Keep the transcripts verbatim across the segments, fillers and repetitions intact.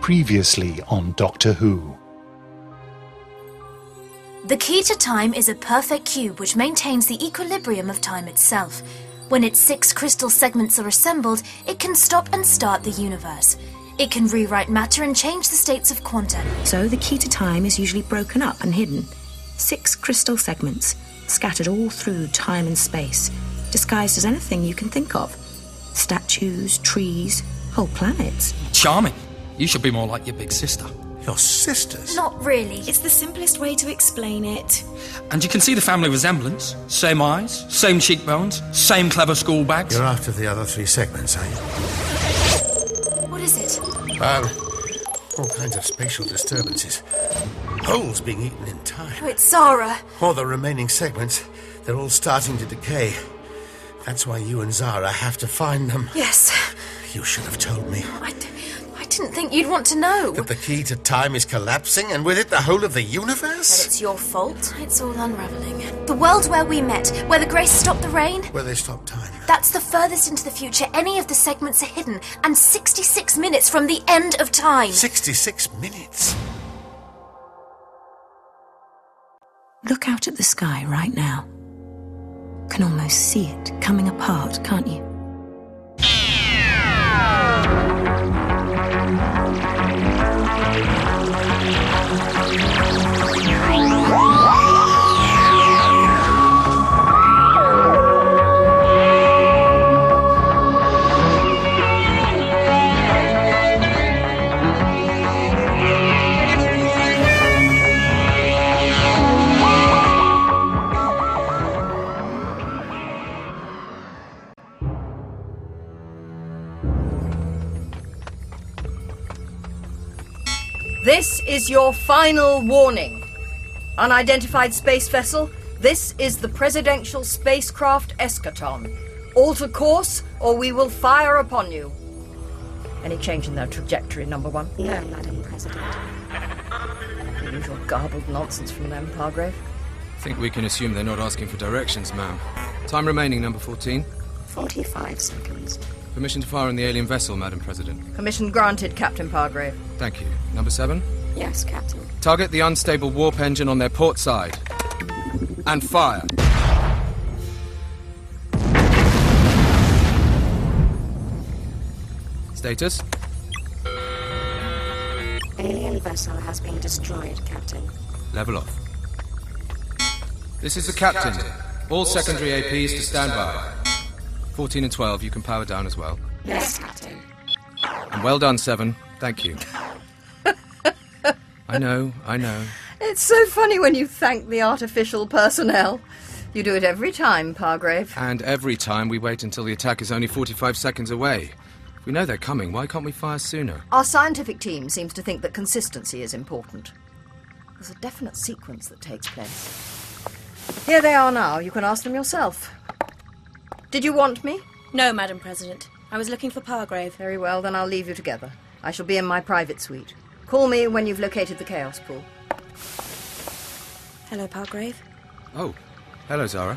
Previously on Doctor Who. The key to time is a perfect cube which maintains the equilibrium of time itself. When its six crystal segments are assembled, it can stop and start the universe. It can rewrite matter and change the states of quanta. So the key to time is usually broken up and hidden. Six crystal segments, scattered all through time and space, disguised as anything you can think of. Statues, trees, whole planets. Charming. You should be more like your big sister. Your sisters? Not really. It's the simplest way to explain it. And you can see the family resemblance. Same eyes, same cheekbones, same clever school bags. You're after the other three segments, are you? What is it? Um, all kinds of spatial disturbances. Holes being eaten in time. Oh, it's Zara. Or the remaining segments. They're all starting to decay. That's why you and Zara have to find them. Yes. You should have told me. I, d- I didn't think you'd want to know. That the key to time is collapsing, and with it the whole of the universe? That it's your fault. It's all unravelling. The world where we met, where the Grace stopped the rain. Where they stop time. That's the furthest into the future any of the segments are hidden, and sixty-six minutes from the end of time. sixty-six minutes? Look out at the sky right now. Can almost see it coming apart, can't you? This is your final warning. Unidentified space vessel, this is the presidential spacecraft Eschaton. Alter course, or we will fire upon you. Any change in their trajectory, number one? No, Madam President. The usual garbled nonsense from them, Pargrave. I think we can assume they're not asking for directions, ma'am. Time remaining, number fourteen. Forty-five seconds. Permission to fire on the alien vessel, Madam President. Permission granted, Captain Pargrave. Thank you. Number seven. Yes, Captain. Target the unstable warp engine on their port side. And fire. Status? Alien vessel has been destroyed, Captain. Level off. This is the captain. All secondary A Ps to stand by. fourteen and twelve, you can power down as well. Yes, Captain. And well done, Seven. Thank you. I know, I know. It's so funny when you thank the artificial personnel. You do it every time, Pargrave. And every time we wait until the attack is only forty-five seconds away. If we know they're coming, why can't we fire sooner? Our scientific team seems to think that consistency is important. There's a definite sequence that takes place. Here they are now. You can ask them yourself. Did you want me? No, Madam President. I was looking for Pargrave. Very well, then I'll leave you together. I shall be in my private suite. Call me when you've located the Chaos Pool. Hello, Pargrave. Oh, hello, Zara.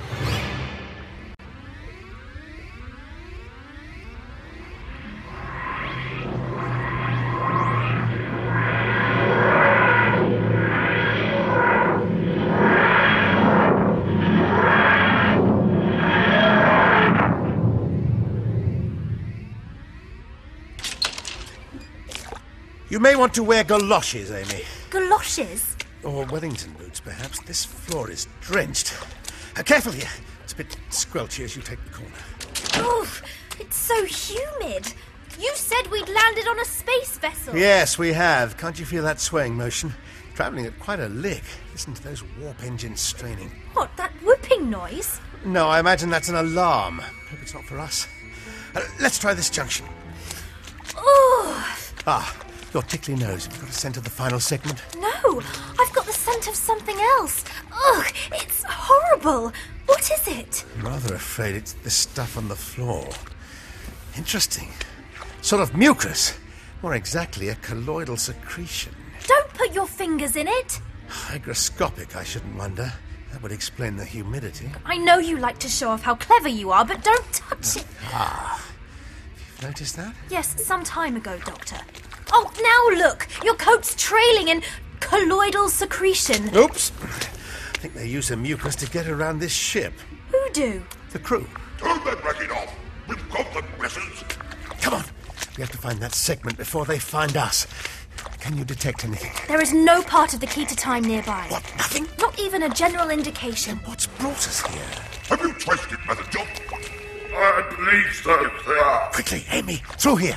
You may want to wear galoshes, Amy. Galoshes? Or Wellington boots, perhaps. This floor is drenched. Uh, careful here. It's a bit squelchy as you take the corner. Oh, it's so humid. You said we'd landed on a space vessel. Yes, we have. Can't you feel that swaying motion? Travelling at quite a lick. Listen to those warp engines straining. What, that whooping noise? No, I imagine that's an alarm. Hope it's not for us. Uh, let's try this junction. Oh. Ah, your tickly nose. Have you got a scent of the final segment? No, I've got the scent of something else. Ugh, it's horrible. What is it? I'm rather afraid it's the stuff on the floor. Interesting. Sort of mucus. More exactly, a colloidal secretion. Don't put your fingers in it. Hygroscopic, I shouldn't wonder. That would explain the humidity. I know you like to show off how clever you are, but don't touch it. Ah. You've noticed that? Yes, some time ago, Doctor. Oh, now look! Your coat's trailing in colloidal secretion. Oops. I think they use the mucus to get around this ship. Who do? The crew. Turn that racket off. We've got the messes. Come on. We have to find that segment before they find us. Can you detect anything? There is no part of the key to time nearby. What? Nothing? Not even a general indication. What's brought us here? Have you traced it, Mother John? I believe so, sir. Quickly, Amy, through here.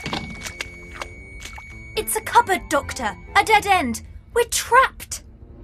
It's a cupboard, Doctor. A dead end. We're trapped.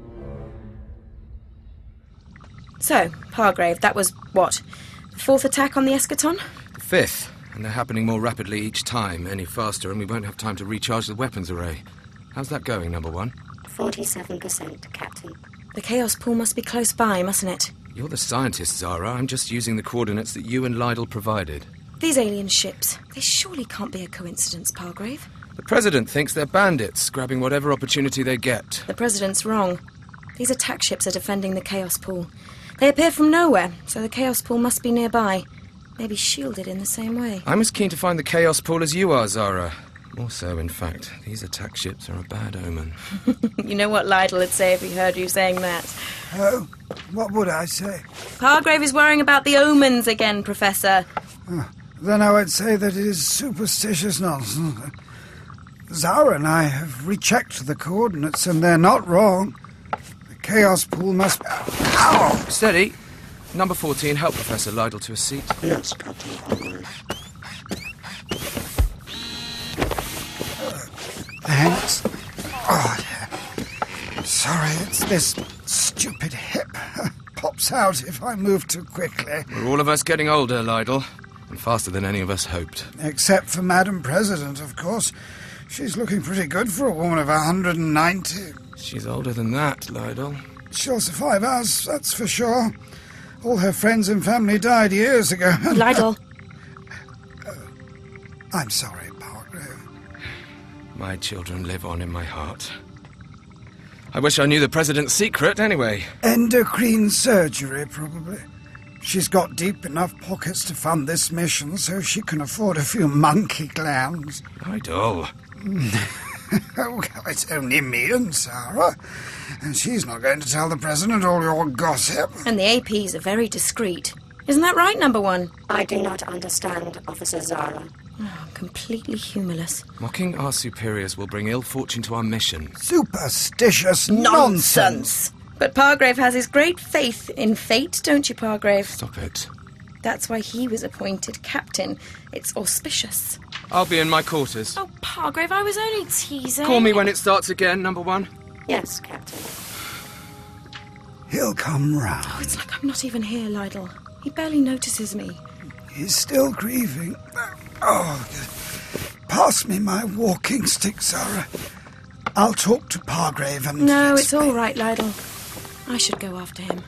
So, Pargrave, that was what? The fourth attack on the Eschaton? The fifth. And they're happening more rapidly each time, any faster, and we won't have time to recharge the weapons array. How's that going, number one? forty-seven percent, Captain. The Chaos Pool must be close by, mustn't it? You're the scientist, Zara. I'm just using the coordinates that you and Lydell provided. These alien ships, they surely can't be a coincidence, Pargrave. The President thinks they're bandits, grabbing whatever opportunity they get. The President's wrong. These attack ships are defending the Chaos Pool. They appear from nowhere, so the Chaos Pool must be nearby. Maybe shielded in the same way. I'm as keen to find the Chaos Pool as you are, Zara. More so, in fact. These attack ships are a bad omen. You know what Lydell would say if he heard you saying that. Oh, what would I say? Pargrave is worrying about the omens again, Professor. Oh, then I would say that it is superstitious nonsense. Zara and I have rechecked the coordinates, and they're not wrong. The Chaos Pool must... Ow! Steady. Number fourteen, help Professor Lydell to a seat. Yes, Captain Pargrave. Thanks. Oh, sorry, it's this stupid hip. Pops out if I move too quickly. We're all of us getting older, Lydell, and faster than any of us hoped. Except for Madam President, of course. She's looking pretty good for a woman of one hundred ninety. She's older than that, Lydell. She'll survive us, that's for sure. All her friends and family died years ago. Lydell. uh, I'm sorry, Pargrave. My children live on in my heart. I wish I knew the President's secret, anyway. Endocrine surgery, probably. She's got deep enough pockets to fund this mission, so she can afford a few monkey glands. Lydell. Well, it's only me and Sarah. And she's not going to tell the President all your gossip. And the A Ps are very discreet. Isn't that right, number one? I do not understand, Officer Zara. Oh, completely humorless. Mocking our superiors will bring ill fortune to our mission. Superstitious nonsense. Nonsense. But Pargrave has his great faith in fate, don't you, Pargrave? Stop it. That's why he was appointed captain. It's auspicious. I'll be in my quarters. Oh, Pargrave, I was only teasing. Call me when it starts again, number one. Yes, Captain. He'll come round. Oh, it's like I'm not even here, Lydell. He barely notices me. He's still grieving. Oh, pass me my walking stick, Zara. I'll talk to Pargrave and... No, it's all right, Lydell. I should go after him.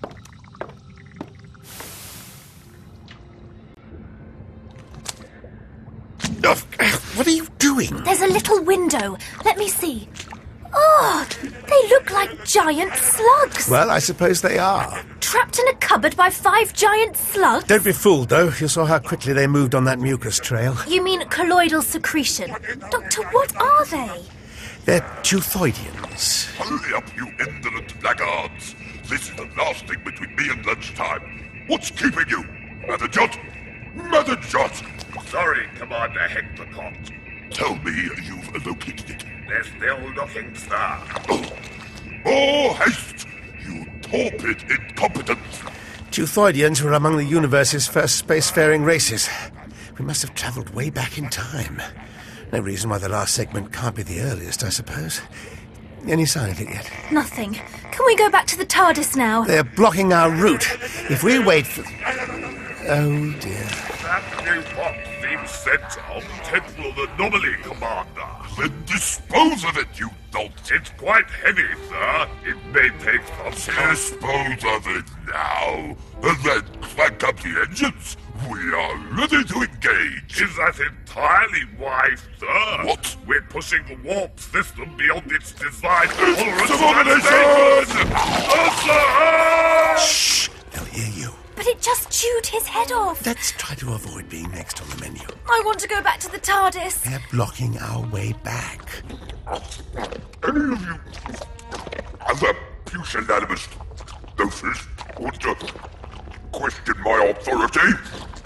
What are you doing? There's a little window. Let me see. Oh, they look like giant slugs. Well, I suppose they are. Trapped in a cupboard by five giant slugs? Don't be fooled, though. You saw how quickly they moved on that mucus trail. You mean colloidal secretion. Doctor, what are they? They're Teuthoidians. Hurry up, you indolent blackguards. This is the last thing between me and lunchtime. What's keeping you? Mother Jot? Mother Jot! Sorry, Commander Hectorcott. Tell me you've located it. They're still looking, sir. Oh. More haste, you torpid incompetence. Teuthoidians were among the universe's first spacefaring races. We must have travelled way back in time. No reason why the last segment can't be the earliest, I suppose. Any sign of it yet? Nothing. Can we go back to the TARDIS now? They're blocking our route. If we wait for... Oh, dear. That new box seems sent on temporal anomaly, Commander. Then dispose of it, you dolt. It's quite heavy, sir. It may take some time. Dispose of it now, and then crank up the engines. We are ready to engage. Is that entirely wise, sir? What? We're pushing the warp system beyond its design. Subordination! Shh! They'll hear you. But it just chewed his head off. Let's try to avoid being next on the menu. I want to go back to the TARDIS. They're blocking our way back. Any of you other pusillanimous doses want to question my authority?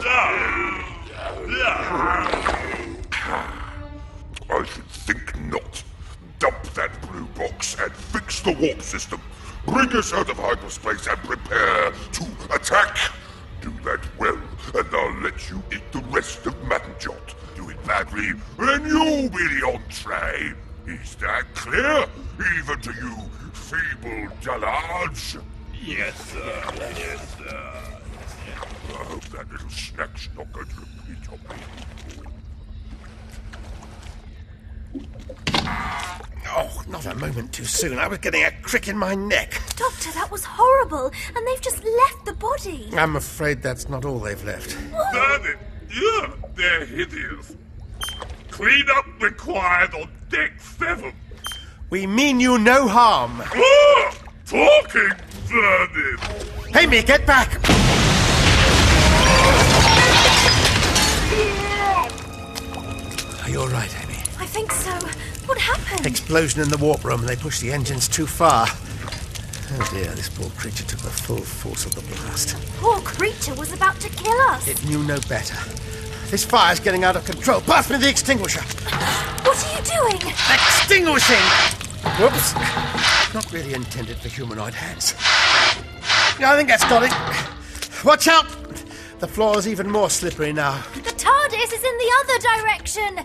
I should think not. Dump that blue box and fix the warp system. Bring us out of hyperspace and prepare to attack. Do that well, and I'll let you eat the rest of Matinjot. Do it badly, and you'll be the entree. Is that clear? Even to you, feeble dullards? Yes, sir. Yes, sir. I hope that little snack's not going to repeat on me. Oh, not a moment too soon. I was getting a crick in my neck. Doctor, that was horrible, and they've just left the body. I'm afraid that's not all they've left. Damn it! Yeah, they're hideous. Clean up required on deck seven. We mean you no harm. Ah! Talking vermin! Amy, get back! Are you all right, Amy? I think so. What happened? Explosion in the warp room. They pushed the engines too far. Oh dear, this poor creature took the full force of the blast. Poor creature was about to kill us. It knew no better. This fire's getting out of control. Pass me the extinguisher. What are you doing? Extinguishing! Whoops. Not really intended for humanoid hands. I think that's got it. Watch out! The floor's even more slippery now. The TARDIS is in the other direction.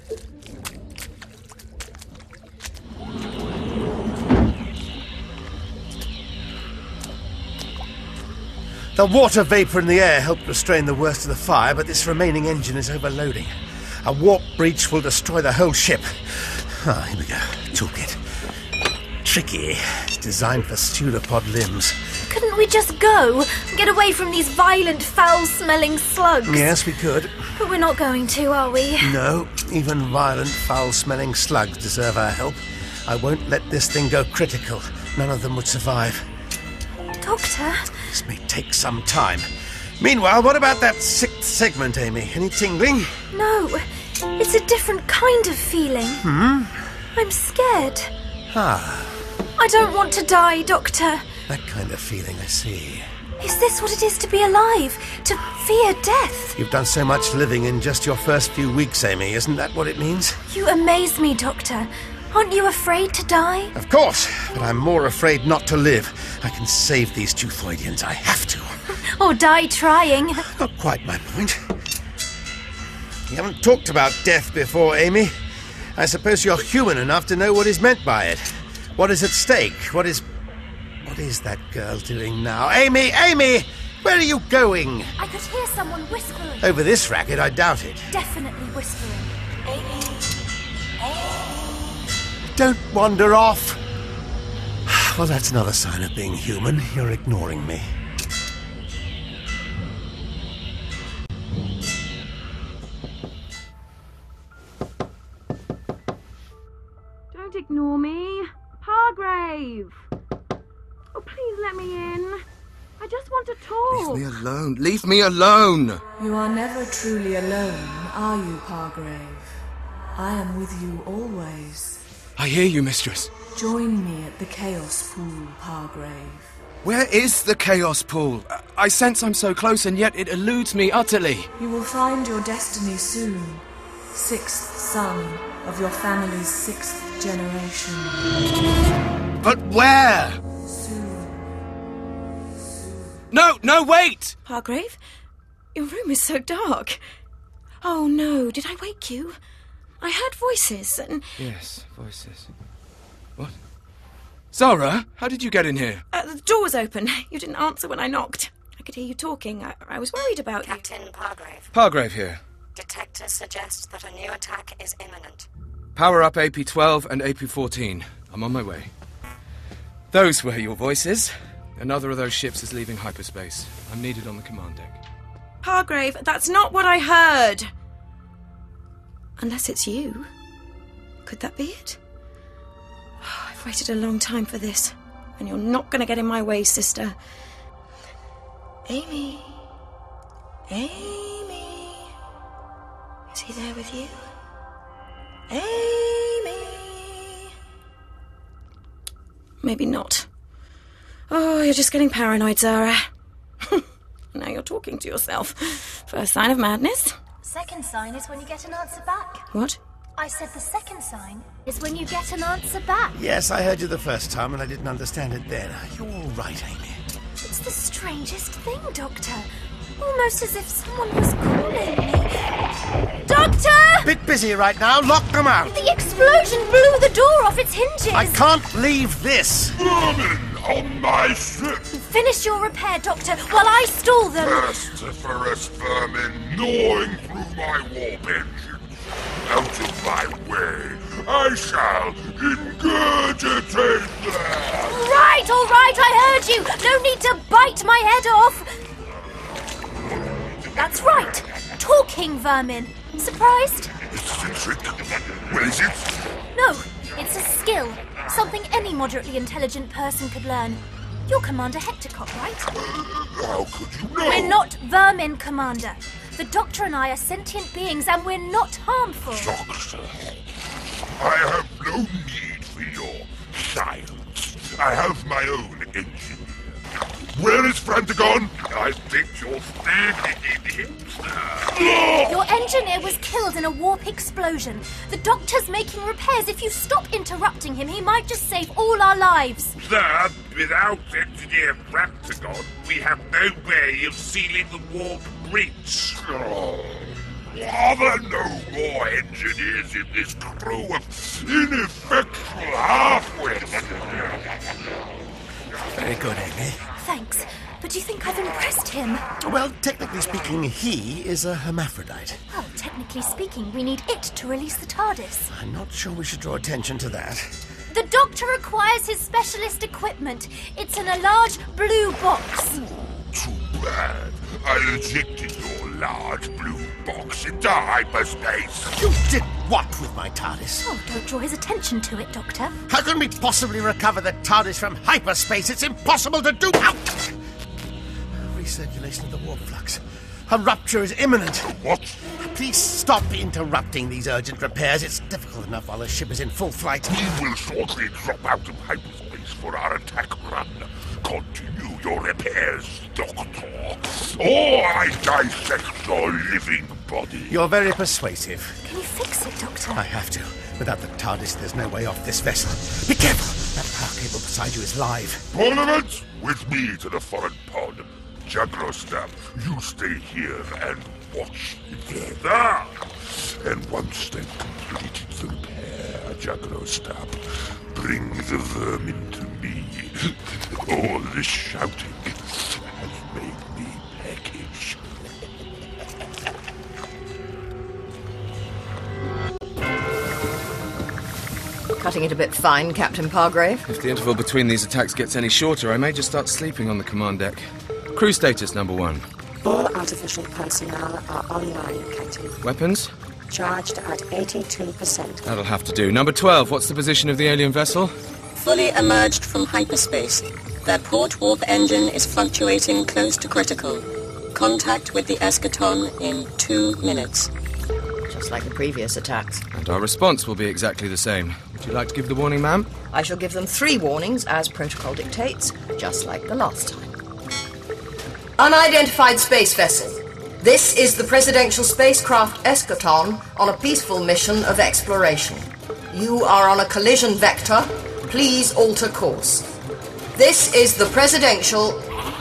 The water vapour in the air helped restrain the worst of the fire, but this remaining engine is overloading. A warp breach will destroy the whole ship. Ah, here we go. Toolkit. Tricky. It's designed for pseudopod limbs. Couldn't we just go? Get away from these violent, foul-smelling slugs? Yes, we could. But we're not going to, are we? No. Even violent, foul-smelling slugs deserve our help. I won't let this thing go critical. None of them would survive. Doctor? This may take some time. Meanwhile, what about that sixth segment, Amy? Any tingling? No. It's a different kind of feeling. Hmm? I'm scared. Ah. I don't want to die, Doctor. That kind of feeling, I see. Is this what it is to be alive? To fear death? You've done so much living in just your first few weeks, Amy. Isn't that what it means? You amaze me, Doctor. Aren't you afraid to die? Of course, but I'm more afraid not to live. I can save these Teuthoidians. I have to. Or die trying. Not quite my point. You haven't talked about death before, Amy. I suppose you're human enough to know what is meant by it. What is at stake? What is... What is that girl doing now? Amy! Amy! Where are you going? I could hear someone whispering. Over this racket, I doubt it. Definitely whispering. Amy. Don't wander off. Well, that's another sign of being human. You're ignoring me. Don't ignore me. Hargrave! Oh, please let me in. I just want to talk. Leave me alone. Leave me alone. You are never truly alone, are you, Hargrave? I am with you always. I hear you, mistress. Join me at the Chaos Pool, Hargrave. Where is the Chaos Pool? I sense I'm so close, and yet it eludes me utterly. You will find your destiny soon. Sixth son of your family's sixth generation. But where? Soon. No, no, wait! Hargrave? Your room is so dark. Oh, no. Did I wake you? I heard voices and... Yes, voices. What? Zara, how did you get in here? Uh, the door was open. You didn't answer when I knocked. I could hear you talking. I, I was worried about Captain you. Captain Pargrave. Pargrave here. Detectors suggest that a new attack is imminent. Power up A P twelve and A P fourteen. I'm on my way. Those were your voices. Another of those ships is leaving hyperspace. I'm needed on the command deck. Pargrave, that's not what I heard. Unless it's you. Could that be it? Oh, I've waited a long time for this, and you're not going to get in my way, sister. Amy. Amy. Is he there with you? Amy. Maybe not. Oh, you're just getting paranoid, Zara. Now you're talking to yourself. First sign of madness. Second sign is when you get an answer back. What? I said the second sign is when you get an answer back. Yes, I heard you the first time and I didn't understand it then. You're all right, Amy. It's the strangest thing, Doctor. Almost as if someone was calling me. Doctor! Bit busy right now. Lock them out. The explosion blew the door off its hinges. I can't leave this. Vermin on my ship. Finish your repair, Doctor, while I stall them. Pestiferous vermin gnawing through my warp engines. Out of my way. I shall ingurgitate them. Right, all right, I heard you. No need to bite my head off. That's right. Talking vermin. Surprised? It's a trick. What is it? No, it's a skill. Something any moderately intelligent person could learn. You're Commander Hectorcott, right? How could you know? We're not vermin, Commander. The Doctor and I are sentient beings, and we're not harmful. Doctor, I have no need for your science. I have my own engineer. Where is Frantagon? I think you're standing in it. Your engineer was killed in a warp explosion. The Doctor's making repairs. If you stop interrupting him, he might just save all our lives. Sir, without Engineer Frantagon, we have no way of sealing the warp breach. Oh. Are there no more engineers in this crew of ineffectual half-wits? Very good, Amy. Thanks. But do you think I've impressed him? Well, technically speaking, he is a hermaphrodite. Well, technically speaking, we need it to release the TARDIS. I'm not sure we should draw attention to that. The Doctor requires his specialist equipment. It's in a large blue box. Too bad. I ejected your large blue box into hyperspace. You did what with my TARDIS? Oh, don't draw his attention to it, Doctor. How can we possibly recover the TARDIS from hyperspace? It's impossible to do. Out! Recirculation of the warp flux. A rupture is imminent. What? Please stop interrupting these urgent repairs. It's difficult enough while the ship is in full flight. We will shortly drop out of hyperspace for our attack run. Continue your repairs, Doctor, or I dissect your living body. You're very persuasive. Can you fix it, Doctor? I have to. Without the TARDIS, there's no way off this vessel. Be careful! That power cable beside you is live. Parliament, with me to the foreign pod. Jagrostab, you stay here and watch there. And once they've completed the repair, Jagrostab, bring the vermin to me. All this shouting has made me peckish. Cutting it a bit fine, Captain Pargrave. If the interval between these attacks gets any shorter, I may just start sleeping on the command deck. Crew status number one. All artificial personnel are online, Captain. Weapons? Charged at eighty-two percent. That'll have to do. Number twelve, what's the position of the alien vessel? Fully emerged from hyperspace. Their port warp engine is fluctuating close to critical. Contact with the Eschaton in two minutes. Just like the previous attacks. And our response will be exactly the same. Would you like to give the warning, ma'am? I shall give them three warnings, as protocol dictates, just like the last time. Unidentified space vessel. This is the presidential spacecraft Eschaton on a peaceful mission of exploration. You are on a collision vector. Please alter course. This is the presidential...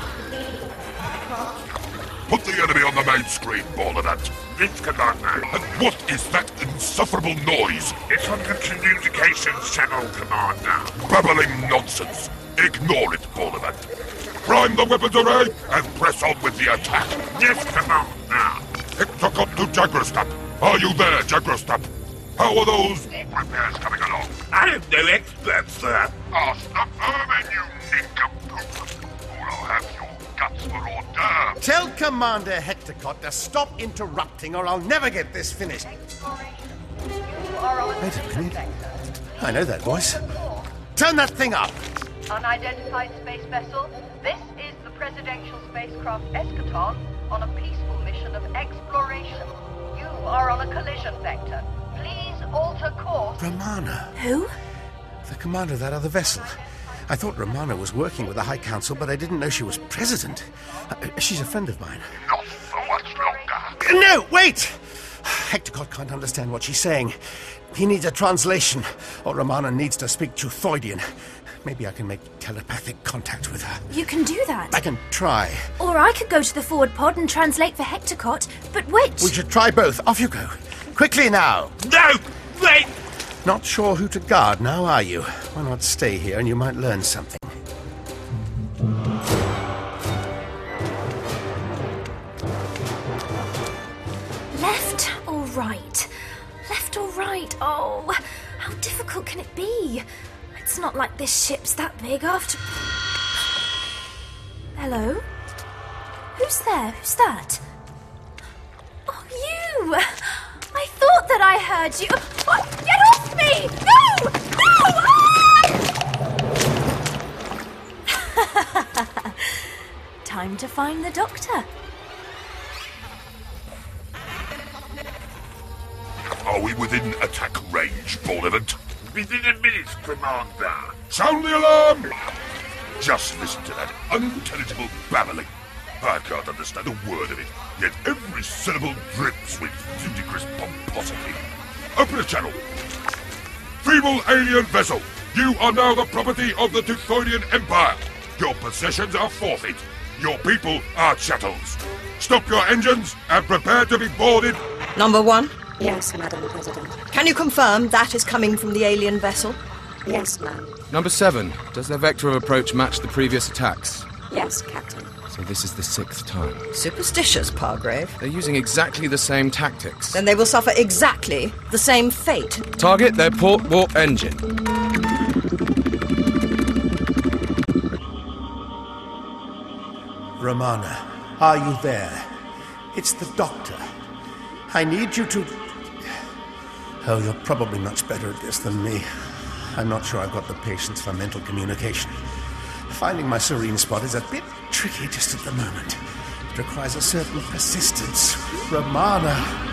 Put the enemy on the main screen, Balladant. It's Commander. And what is that insufferable noise? It's on the communications channel, Commander. Babbling nonsense. Ignore it, Balladant. Prime the weapons array and press on with the attack. Yes, Commander. Hectorcott to Jagrostab. Are you there, Jagrostab? How are those repairs coming along? I am no expert, sir. Ask the vermin, you nincompoop. Or I'll have your guts for hors d'oeuvres. Tell Commander Hectorcott to stop interrupting or I'll never get this finished. Wait a minute. I know that voice. Turn that thing up. Unidentified space vessel. This is the presidential spacecraft Eschaton on a peaceful mission of exploration. You are on a collision vector. Please alter course. Romana. Who? The commander of that other vessel. I thought Romana was working with the High Council, but I didn't know she was president. Uh, she's a friend of mine. Not for much longer. No, wait! Hectorcott can't understand what she's saying. He needs a translation, or Romana needs to speak Teuthoidian. Maybe I can make telepathic contact with her. You can do that. I can try. Or I could go to the forward pod and translate for Hectorcott, but which? We should try both. Off you go. Quickly now. No! Wait! Not sure who to guard now, are you? Why not stay here and you might learn something? Left or right? Left or right? Oh, how difficult can it be? It's not like this ship's that big after... Hello? Who's there? Who's that? Oh, you! I thought that I heard you. What? Get off me! No! No! Ah! Time to find the doctor. Are we within attack range, Bullivant? Within a minute, Commander. Sound the alarm! Just listen to that unintelligible babbling. I can't understand a word of it, yet every syllable drips with ludicrous pomposity. Open a channel. Feeble alien vessel, you are now the property of the Teuthoidian Empire. Your possessions are forfeit. Your people are chattels. Stop your engines and prepare to be boarded. Number one? Yes, Madam President. Can you confirm that is coming from the alien vessel? Yes, ma'am. Number seven, does their vector of approach match the previous attacks? Yes, Captain. So this is the sixth time. Superstitious, Pargrave. They're using exactly the same tactics. Then they will suffer exactly the same fate. Target their port warp engine. Romana, are you there? It's the doctor. I need you to... Oh, you're probably much better at this than me. I'm not sure I've got the patience for mental communication. Finding my serene spot is a bit tricky just at the moment. It requires a certain persistence. Romana.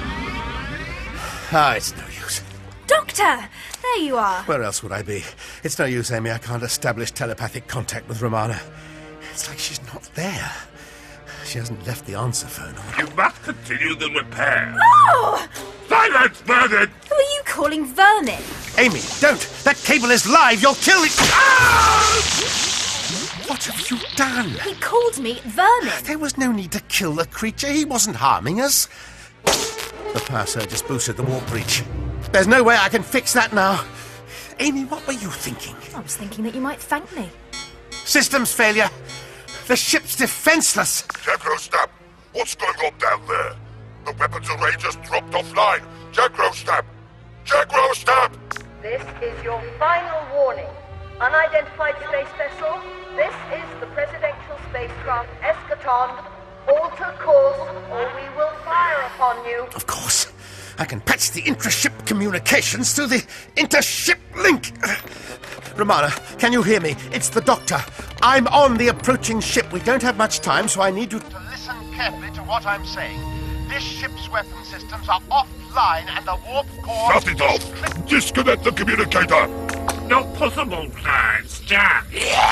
Ah, it's no use. Doctor! There you are. Where else would I be? It's no use, Amy. I can't establish telepathic contact with Romana. It's like she's not there. She hasn't left the answer phone on. You must continue the repair. Oh! Silence, Vernon! Who are you calling vermin? Amy, don't! That cable is live! You'll kill it! Ah! What have you done? He called me vermin. There was no need to kill the creature. He wasn't harming us. The power surge just boosted the warp breach. There's no way I can fix that now. Amy, what were you thinking? I was thinking that you might thank me. Systems failure. The ship's defenseless. Jagrostab, what's going on down there? The weapons array just dropped offline. Jagrostab! Jagrostab! This is your final warning. Unidentified space vessel, this is the presidential spacecraft Eschaton. Alter course, or we will fire upon you. Of course. I can patch the intra-ship communications through the inter-ship link. Romana, can you hear me? It's the doctor. I'm on the approaching ship. We don't have much time, so I need you to listen carefully to what I'm saying. This ship's weapon systems are offline and the warp core... Shut it off! Disconnect the communicator! No possible plans, Jack!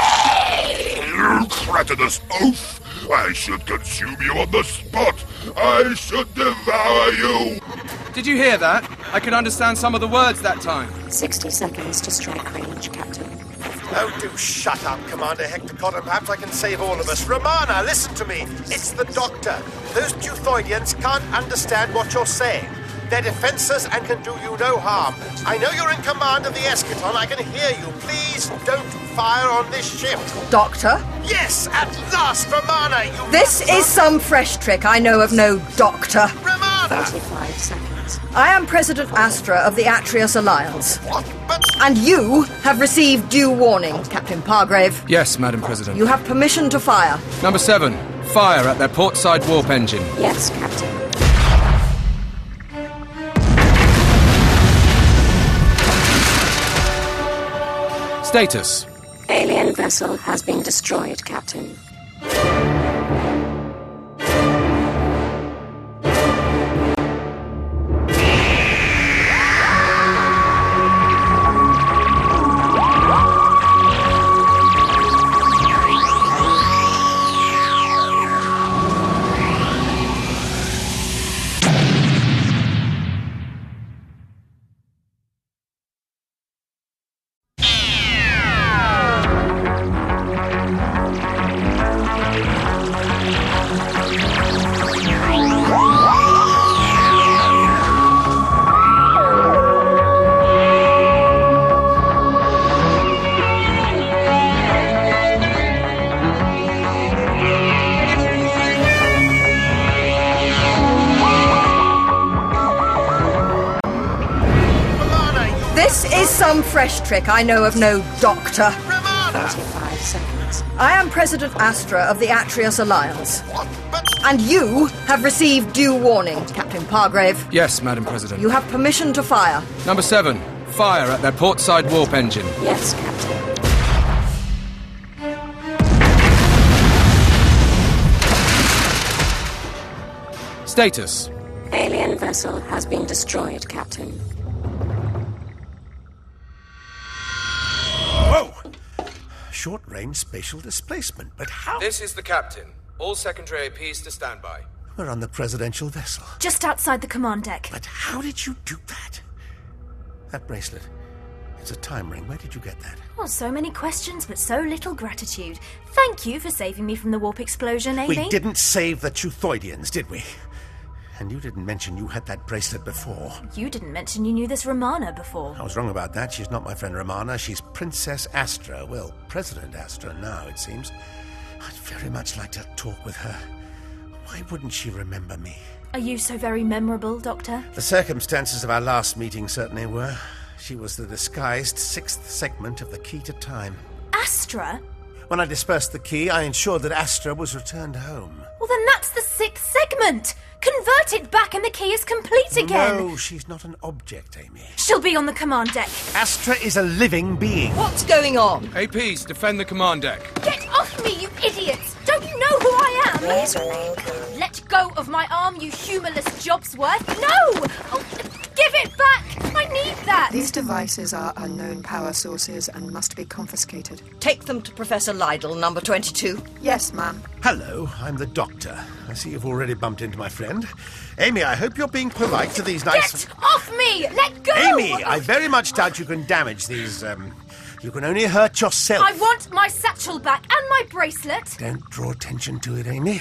You cretinous oaf! I should consume you on the spot! I should devour you! Did you hear that? I could understand some of the words that time. Sixty seconds to strike range, Captain. Oh, do shut up, Commander Hectorcott, and perhaps I can save all of us. Romana, listen to me. It's the doctor. Those Teuthoidians can't understand what you're saying. They're defenseless and can do you no harm. I know you're in command of the Eschaton. I can hear you. Please don't fire on this ship. Doctor? Yes, at last, Romana, you... This is some fresh trick. I know of no doctor. Romana! thirty-five seconds. I am President Astra of the Atreus Alliance. What? But... And you have received due warning, Captain Pargrave. Yes, Madam President. You have permission to fire. Number seven, fire at their portside warp engine. Yes, Captain. Status. Alien vessel has been destroyed, Captain. This is some fresh trick. I know of no doctor. thirty-five seconds. I am President Astra of the Atreus Alliance. And you have received due warning, Captain Pargrave. Yes, Madam President. You have permission to fire. Number seven, fire at their portside warp engine. Yes, Captain. Status. Alien vessel has been destroyed, Captain. Whoa! Short-range spatial displacement, but how? This is the captain. All secondary A Ps to standby. We're on the presidential vessel. Just outside the command deck. But how did you do that? That bracelet. It's a time ring. Where did you get that? Oh, so many questions, but so little gratitude. Thank you for saving me from the warp explosion, Amy. We didn't save the Teuthoidians, did we? And you didn't mention you had that bracelet before. You didn't mention you knew this Romana before. I was wrong about that. She's not my friend Romana. She's Princess Astra. Well, President Astra now, it seems. I'd very much like to talk with her. Why wouldn't she remember me? Are you so very memorable, Doctor? The circumstances of our last meeting certainly were. She was the disguised sixth segment of the key to time. Astra? When I dispersed the key, I ensured that Astra was returned home. Well, then that's the sixth segment! Convert it back and the key is complete again! No, she's not an object, Amy. She'll be on the command deck. Astra is a living being. What's going on? A Ps, defend the command deck. Get off me, you idiots! Don't you know who I am? Please remain calm. Let go of my arm, you humorless Jobsworth! No! Oh, give it back! I need that! These devices are unknown power sources and must be confiscated. Take them to Professor Lydell, number twenty-two. Yes, ma'am. Hello, I'm the Doctor. I see you've already bumped into my friend. Amy, I hope you're being polite to these nice... Get off me! Let go! Amy, I very much doubt you can damage these, um... You can only hurt yourself. I want my satchel back and my bracelet. Don't draw attention to it, Amy.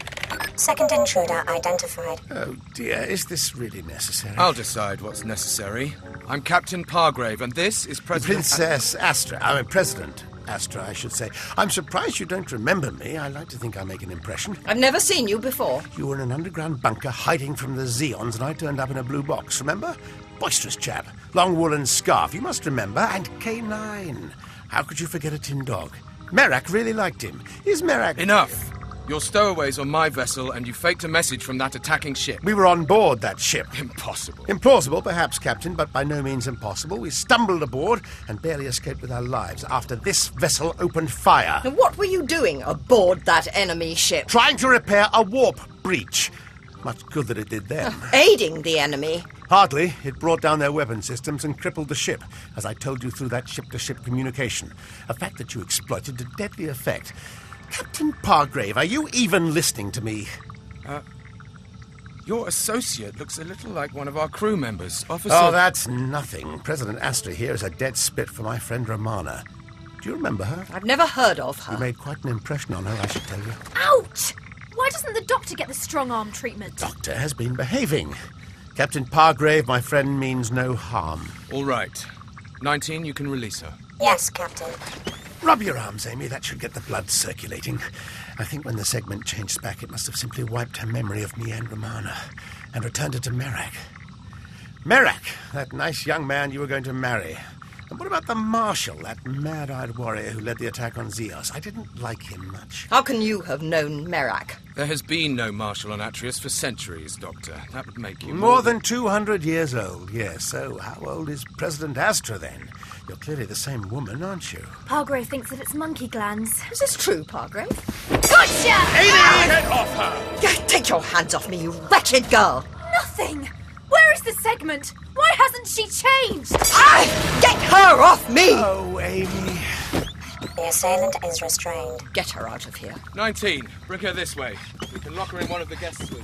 Second intruder identified. Oh, dear. Is this really necessary? I'll decide what's necessary. I'm Captain Pargrave, and this is President... Princess Astra. I mean, President Astra, I should say. I'm surprised you don't remember me. I like to think I make an impression. I've never seen you before. You were in an underground bunker hiding from the Zeons, and I turned up in a blue box, remember? Boisterous chap. Long woolen scarf, you must remember. And K nine. How could you forget a tin dog? Merak really liked him. Is Merak... Enough! You're stowaways on my vessel, and you faked a message from that attacking ship. We were on board that ship. Impossible. Implausible, perhaps, Captain, but by no means impossible. We stumbled aboard and barely escaped with our lives after this vessel opened fire. And what were you doing aboard that enemy ship? Trying to repair a warp breach. Much good that it did then. Aiding the enemy. Hardly. It brought down their weapon systems and crippled the ship, as I told you through that ship-to-ship communication. A fact that you exploited to deadly effect. Captain Pargrave, are you even listening to me? Uh, your associate looks a little like one of our crew members. Officer... Oh, that's nothing. President Astra here is a dead spit for my friend Romana. Do you remember her? I've never heard of her. You made quite an impression on her, I should tell you. Ouch! Why doesn't the Doctor get the strong-arm treatment? Doctor has been behaving. Captain Pargrave, my friend, means no harm. All right. nineteen, you can release her. Yes, Captain. Rub your arms, Amy. That should get the blood circulating. I think when the segment changed back, it must have simply wiped her memory of me and Romana and returned her to Merak. Merak, that nice young man you were going to marry. And what about the Marshal, that mad-eyed warrior who led the attack on Zeos? I didn't like him much. How can you have known Merak? There has been no Marshal on Atreus for centuries, Doctor. That would make you... More, more than two hundred years old, yes. So how old is President Astra, then? You're clearly the same woman, aren't you? Pargrave thinks that it's monkey glands. Is this true, Pargrave? Gotcha! Amy! Get off her! Take your hands off me, you wretched girl! Nothing! Where is the segment? Why hasn't she changed? Ah! Get her off me! Oh, Amy. The assailant is restrained. Get her out of here. nineteen, bring her this way. We can lock her in one of the guest suites.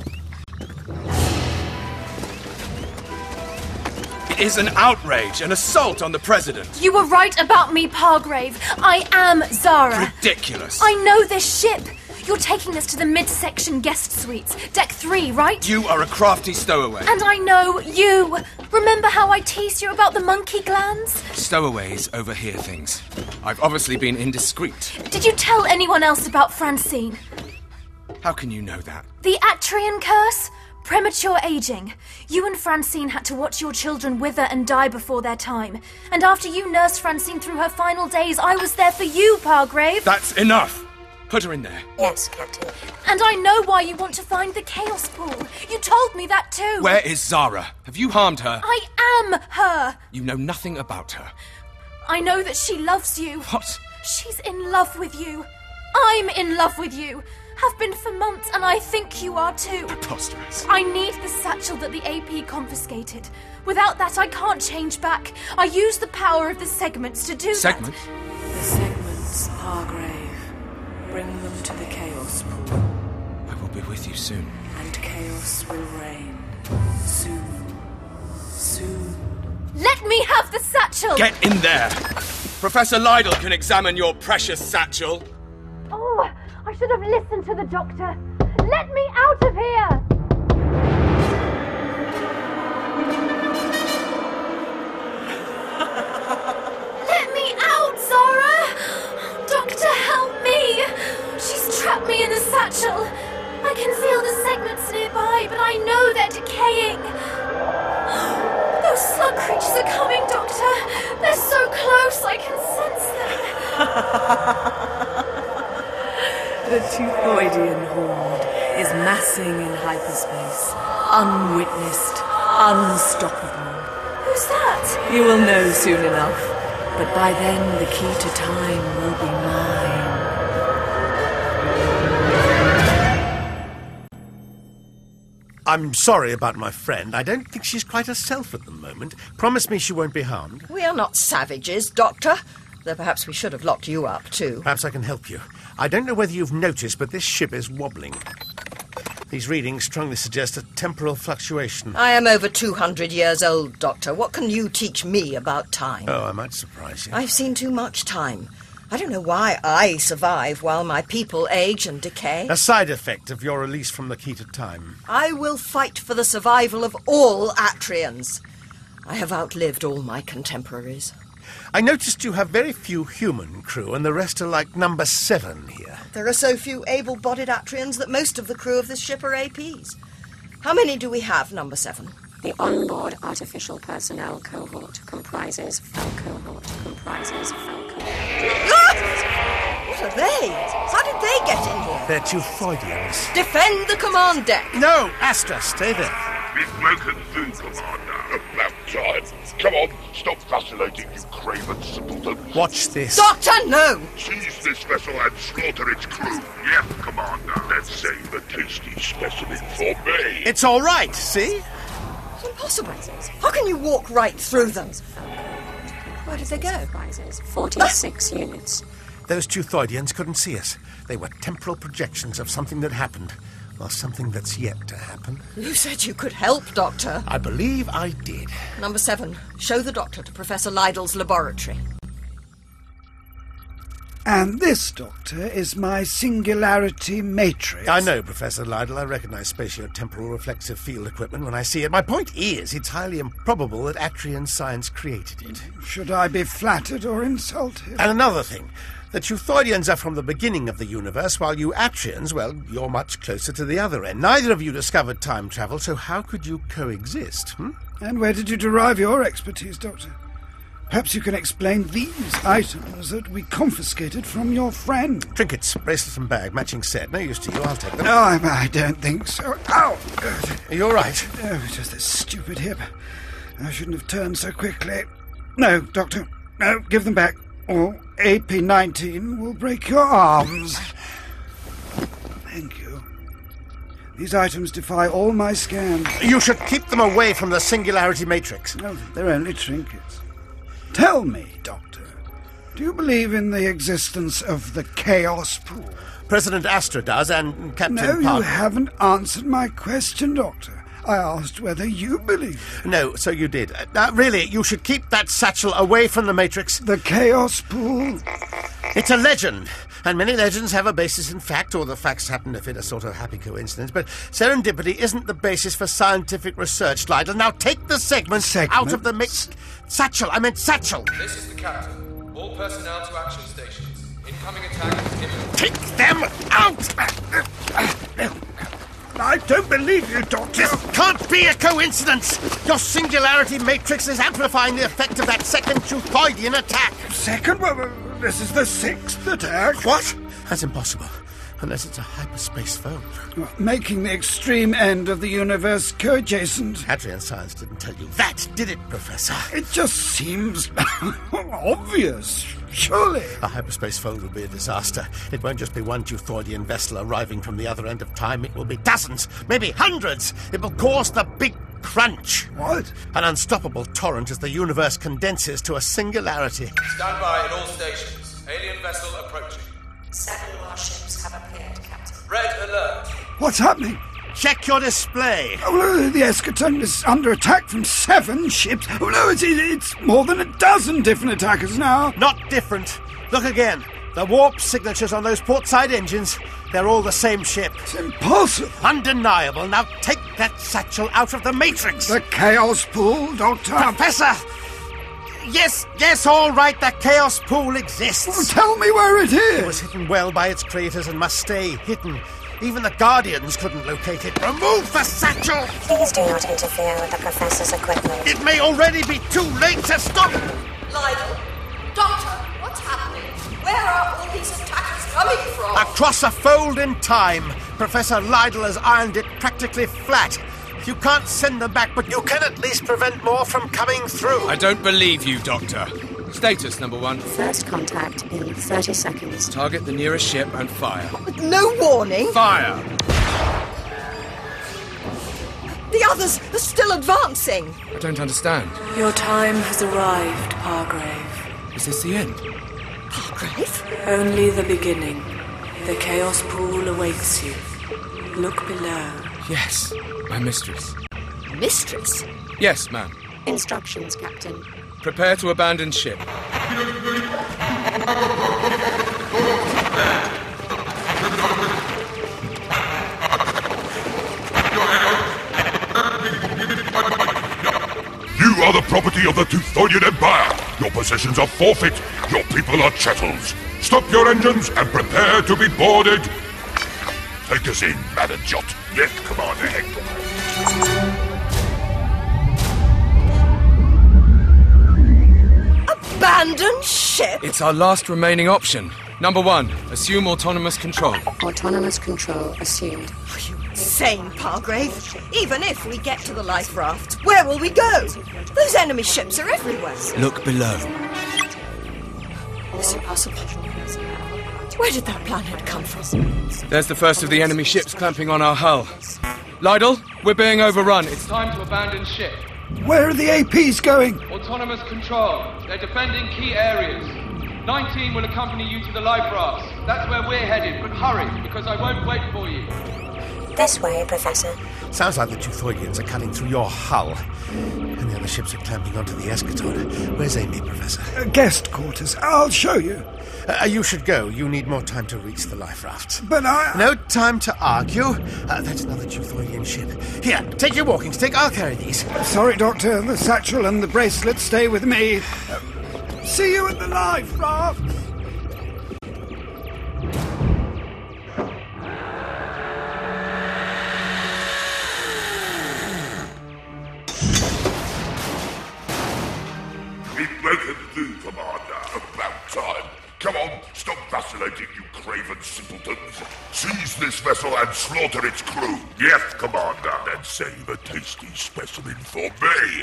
It is an outrage, an assault on the President. You were right about me, Pargrave. I am Zara. Ridiculous. I know this ship. You're taking us to the midsection guest suites. Deck three, right? You are a crafty stowaway. And I know you. Remember how I teased you about the monkey glands? Stowaways overhear things. I've obviously been indiscreet. Did you tell anyone else about Francine? How can you know that? The Atrian curse? Premature aging. You and Francine had to watch your children wither and die before their time. And after you nursed Francine through her final days, I was there for you, Palgrave. That's enough! Put her in there. Yes, Captain. And I know why you want to find the Chaos Pool. You told me that too. Where is Zara? Have you harmed her? I am her. You know nothing about her. I know that she loves you. What? She's in love with you. I'm in love with you. Have been for months, and I think you are too. Preposterous. I need the satchel that the A P confiscated. Without that, I can't change back. I use the power of the segments to do Segments? that. The segments, Hargrave. Bring them to the Chaos Pool. I will be with you soon. And chaos will reign. Soon. Soon. Let me have the satchel! Get in there! Professor Lydell can examine your precious satchel. Oh, I should have listened to the doctor. Let me out of here! Let me out, Zara! Doctor, help me! She's trapped me in the satchel. I can feel the segments nearby, but I know they're decaying. Those slug creatures are coming, Doctor. They're so close, I can sense them. The Teuthoidian horde is massing in hyperspace, unwitnessed, unstoppable. Who's that? You will know soon enough, but by then the key to time will be mine. I'm sorry about my friend. I don't think she's quite herself at the moment. Promise me she won't be harmed. We are not savages, Doctor. Though perhaps we should have locked you up, too. Perhaps I can help you. I don't know whether you've noticed, but this ship is wobbling. These readings strongly suggest a temporal fluctuation. I am over two hundred years old, Doctor. What can you teach me about time? Oh, I might surprise you. I've seen too much time. I don't know why I survive while my people age and decay. A side effect of your release from the key to time. I will fight for the survival of all Atrians. I have outlived all my contemporaries. I noticed you have very few human crew, and the rest are like number seven here. There are so few able-bodied Atrians that most of the crew of this ship are A Ps. How many do we have, number seven? The onboard artificial personnel cohort comprises Falco cohort comprises Falco. What are they? How did they get in here? They're Teuthoidians. Defend the command deck! No, Astra, stay there. We've broken through, Commander. About time. Come on, stop vacillating, you craven simpleton. Watch this. Doctor, no! Seize this vessel and slaughter its crew. Yep, Commander. Let's save a tasty specimen for me. It's all right, see? It's impossible. How can you walk right through them? Where did they go? forty-six units. Those Teuthoidians couldn't see us. They were temporal projections of something that happened. Well, something that's yet to happen. You said you could help, Doctor. I believe I did. Number seven, show the Doctor to Professor Lydell's laboratory. And this, Doctor, is my singularity matrix. I know, Professor Lydell. I recognize spatio-temporal reflexive field equipment when I see it. My point is, it's highly improbable that Atrian science created it. Should I be flattered or insulted? And another thing. The Teuthoidians are from the beginning of the universe, while you Atrians, well, you're much closer to the other end. Neither of you discovered time travel, so how could you coexist, hmm? And where did you derive your expertise, Doctor? Perhaps you can explain these items that we confiscated from your friend. Trinkets, bracelet and bag, matching set. No use to you, I'll take them. No, I, I don't think so. Ow! Are you all right? Oh, just this stupid hip. I shouldn't have turned so quickly. No, Doctor. No, give them back. Or A P nineteen will break your arms. Thank you. These items defy all my scans. You should keep them away from the singularity matrix. No, they're only trinkets. Tell me, Doctor, do you believe in the existence of the Chaos Pool? President Astra does, and Captain No, Park. you haven't answered my question, Doctor. I asked whether you believe. No, so you did. Uh, really, you should keep that satchel away from the Matrix. The Chaos Pool? It's a legend, and many legends have a basis in fact, or the facts happen to fit a sort of happy coincidence, but serendipity isn't the basis for scientific research, Lydell. Now take the segments, segments? out of the mix. Satchel, I meant satchel. This is the captain. All personnel to action stations. Incoming attack is imminent. Take them out! I don't believe you, Doctor. This can't be a coincidence! Your singularity matrix is amplifying the effect of that second Teuthoidian attack. Second? Well, this is the sixth attack. What? That's impossible. Unless it's a hyperspace phone. Well, making the extreme end of the universe co-adjacent. Hadrian science didn't tell you that, did it, Professor? It just seems obvious, surely. A hyperspace phone will be a disaster. It won't just be one Teuthoidian vessel arriving from the other end of time. It will be dozens, maybe hundreds. It will cause the big crunch. What? An unstoppable torrent as the universe condenses to a singularity. Stand by at all stations. Alien vessel approaching. Seven more ships have appeared, Captain. Red alert. What's happening? Check your display. Oh, no, the Eschaton is under attack from seven ships. Oh, no, it's, it's more than a dozen different attackers now. Not different. Look again. The warp signatures on those portside engines, they're all the same ship. It's impossible. Undeniable. Now take that satchel out of the Matrix. The Chaos Pool, Doctor. Professor! Yes, yes, all right, the Chaos Pool exists. Oh, tell me where it is. It was hidden well by its creators and must stay hidden. Even the Guardians couldn't locate it. Remove the satchel! Please do not interfere with the Professor's equipment. It may already be too late to stop. Lydell? Doctor, what's happening? Where are all these attackers coming from? Across a fold in time, Professor Lydell has ironed it practically flat. You can't send them back, but you can at least prevent more from coming through. I don't believe you, Doctor. Status, number one. First contact in thirty seconds. Target the nearest ship and fire. With no warning? Fire! The others are still advancing. I don't understand. Your time has arrived, Pargrave. Is this the end? Pargrave? Only the beginning. The Chaos Pool awaits you. Look below. Yes, my mistress. Mistress? Yes, ma'am. Instructions, Captain. Prepare to abandon ship. You are the property of the Teuthoidian Empire. Your possessions are forfeit. Your people are chattels. Stop your engines and prepare to be boarded. Take us in, Madam Jot. Yes, Commander Hector. Abandon ship? It's our last remaining option. Number one, assume autonomous control. Autonomous control assumed. Are you insane, Pargrave? Even if we get to the life raft, where will we go? Those enemy ships are everywhere. Look below. It's impossible. Where did that planet come from? There's the first of the enemy ships clamping on our hull. Lydell, we're being overrun. It's time to abandon ship. Where are the A Ps going? Autonomous control. They're defending key areas. nineteen will accompany you to the life rafts. That's where we're headed, but hurry, because I won't wait for you. This way, Professor. Sounds like the Teuthoidians are cutting through your hull. And the other ships are clamping onto the Eschaton. Where's Amy, Professor? Uh, guest quarters. I'll show you. Uh, you should go. You need more time to reach the life rafts. But I... No time to argue. Uh, that's another Teuthoidian ship. Here, take your walking stick. I'll carry these. Sorry, Doctor. The satchel and the bracelet stay with me. Uh, see you at the life raft. We've broken through, Commander. About time. Come on, stop vacillating, you craven simpletons. Seize this vessel and slaughter its crew. Yes, Commander. And save a tasty specimen for me.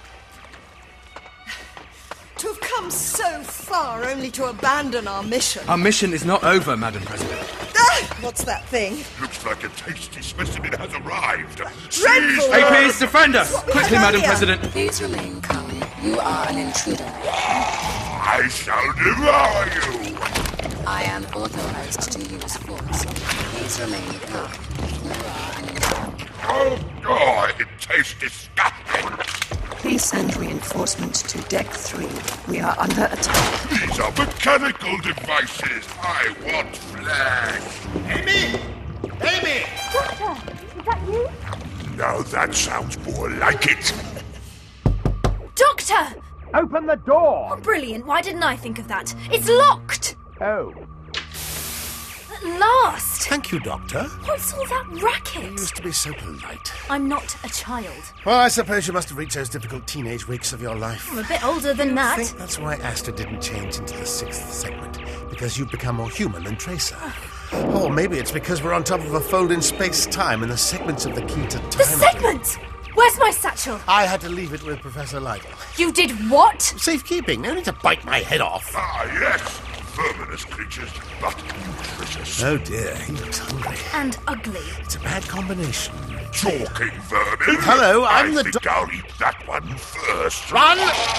To have come so far only to abandon our mission. Our mission is not over, Madam President. Ah, what's that thing? Looks like a tasty specimen has arrived. Dreadful! A Ps, defend us! Quickly, Madam President. Please remain calm. You are an intruder. I shall devour you! I am authorized to use force. Please remain calm. You are an intruder. Oh, God, it tastes disgusting. Please send reinforcements to Deck three. We are under attack. These are mechanical devices. I want flesh. Amy! Amy! Doctor, is that you? Now that sounds more like it. Doctor! Open the door! Oh, brilliant. Why didn't I think of that? It's locked! Oh. At last! Thank you, Doctor. What's all that racket? You used to be so polite. I'm not a child. Well, I suppose you must have reached those difficult teenage weeks of your life. I'm a bit older than that. I think that's why Asta didn't change into the sixth segment, because you've become more human than Tracer. Or maybe it's because we're on top of a fold in space-time and the segments of the key to time... The segments? Where's my satchel? I had to leave it with Professor Lytle. You did what? Safekeeping. No need to bite my head off. Ah, yes. Verminous creatures, but nutritious. Oh dear, he looks hungry. And ugly. It's a bad combination. Talking vermin. Hello, I'm I the think I'll eat that one first. Run!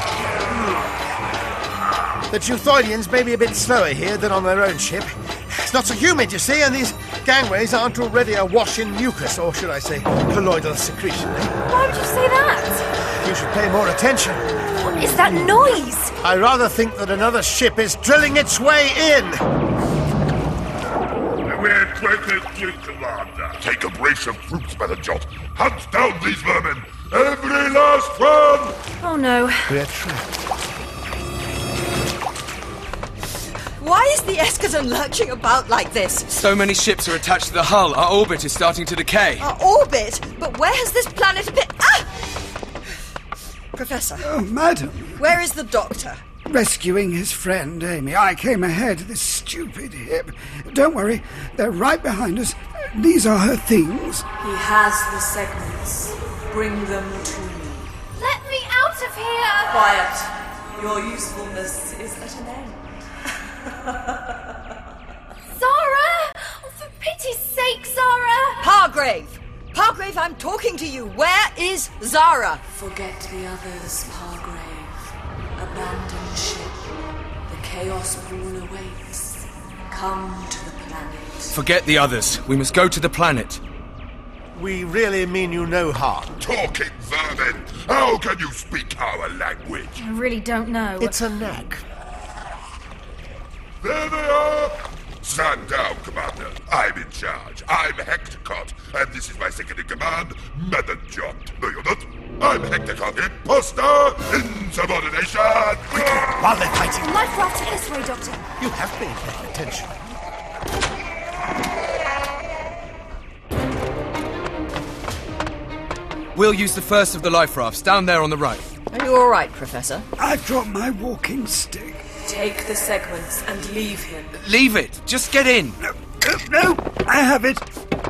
The Teuthoidians may be a bit slower here than on their own ship. It's not so humid, you see, and these gangways aren't already awash in mucus, or should I say, colloidal secretion. Why would you say that? You should pay more attention. What is that noise? I rather think that another ship is drilling its way in. We're closer to Commander. Take a brace of troops, Madam Jot. Hunt down these vermin. Every last one! Oh no. We're trapped. Why is the Eschaton lurching about like this? So many ships are attached to the hull, our orbit is starting to decay. Our orbit? But where has this planet appeared? Ah! Professor. Oh, madam. Where is the doctor? Rescuing his friend, Amy. I came ahead, this stupid hip. Don't worry, they're right behind us. These are her things. He has the segments. Bring them to me. Let me out of here! Quiet. Your usefulness is at an end. Zara! Oh, for pity's sake, Zara! Pargrave! Pargrave, I'm talking to you. Where is Zara? Forget the others, Pargrave. Abandon ship. The Chaos Pool awaits. Come to the planet. Forget the others. We must go to the planet. We really mean you no harm. Talking vermin! How can you speak our language? I really don't know. It's a knack. There they are! Stand down, Commander. I'm in charge. I'm Hectorcott, and this is my second-in-command, Madam Jot. No, you're not. I'm Hectorcott, imposter, insubordination! While they're fighting... Life raft this way, Doctor. You have been paying attention. We'll use the first of the life rafts, down there on the right. Are you all right, Professor? I've dropped my walking stick. Take the segments and leave him. Leave it. Just get in. No, no, no. I have it.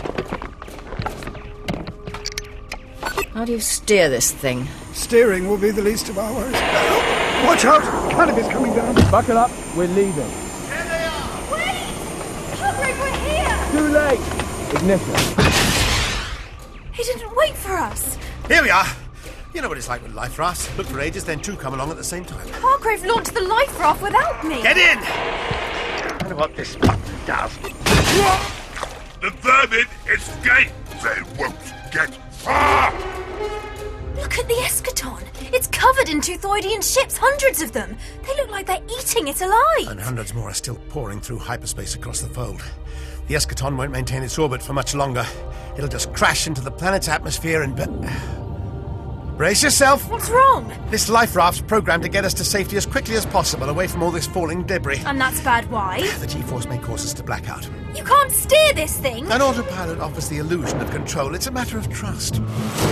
How do you steer this thing? Steering will be the least of our worries. Watch out! Cannabis coming down. Buckle up. We're leaving. There they are! Wait! Pargrave, we're here! Too late. Ignition. He didn't wait for us. Here we are. You know what it's like with life rafts. Look for ages, then two come along at the same time. Pargrave launched the life raft without me. Get in! I wonder what this button does. The vermin escape! They won't get far! Look at the Eschaton. It's covered in Teuthoidian ships, hundreds of them. They look like they're eating it alive. And hundreds more are still pouring through hyperspace across the fold. The Eschaton won't maintain its orbit for much longer. It'll just crash into the planet's atmosphere and... Brace yourself! What's wrong? This life raft's programmed to get us to safety as quickly as possible, away from all this falling debris. And that's bad why? The G-force may cause us to black out. You can't steer this thing! An autopilot offers the illusion of control. It's a matter of trust.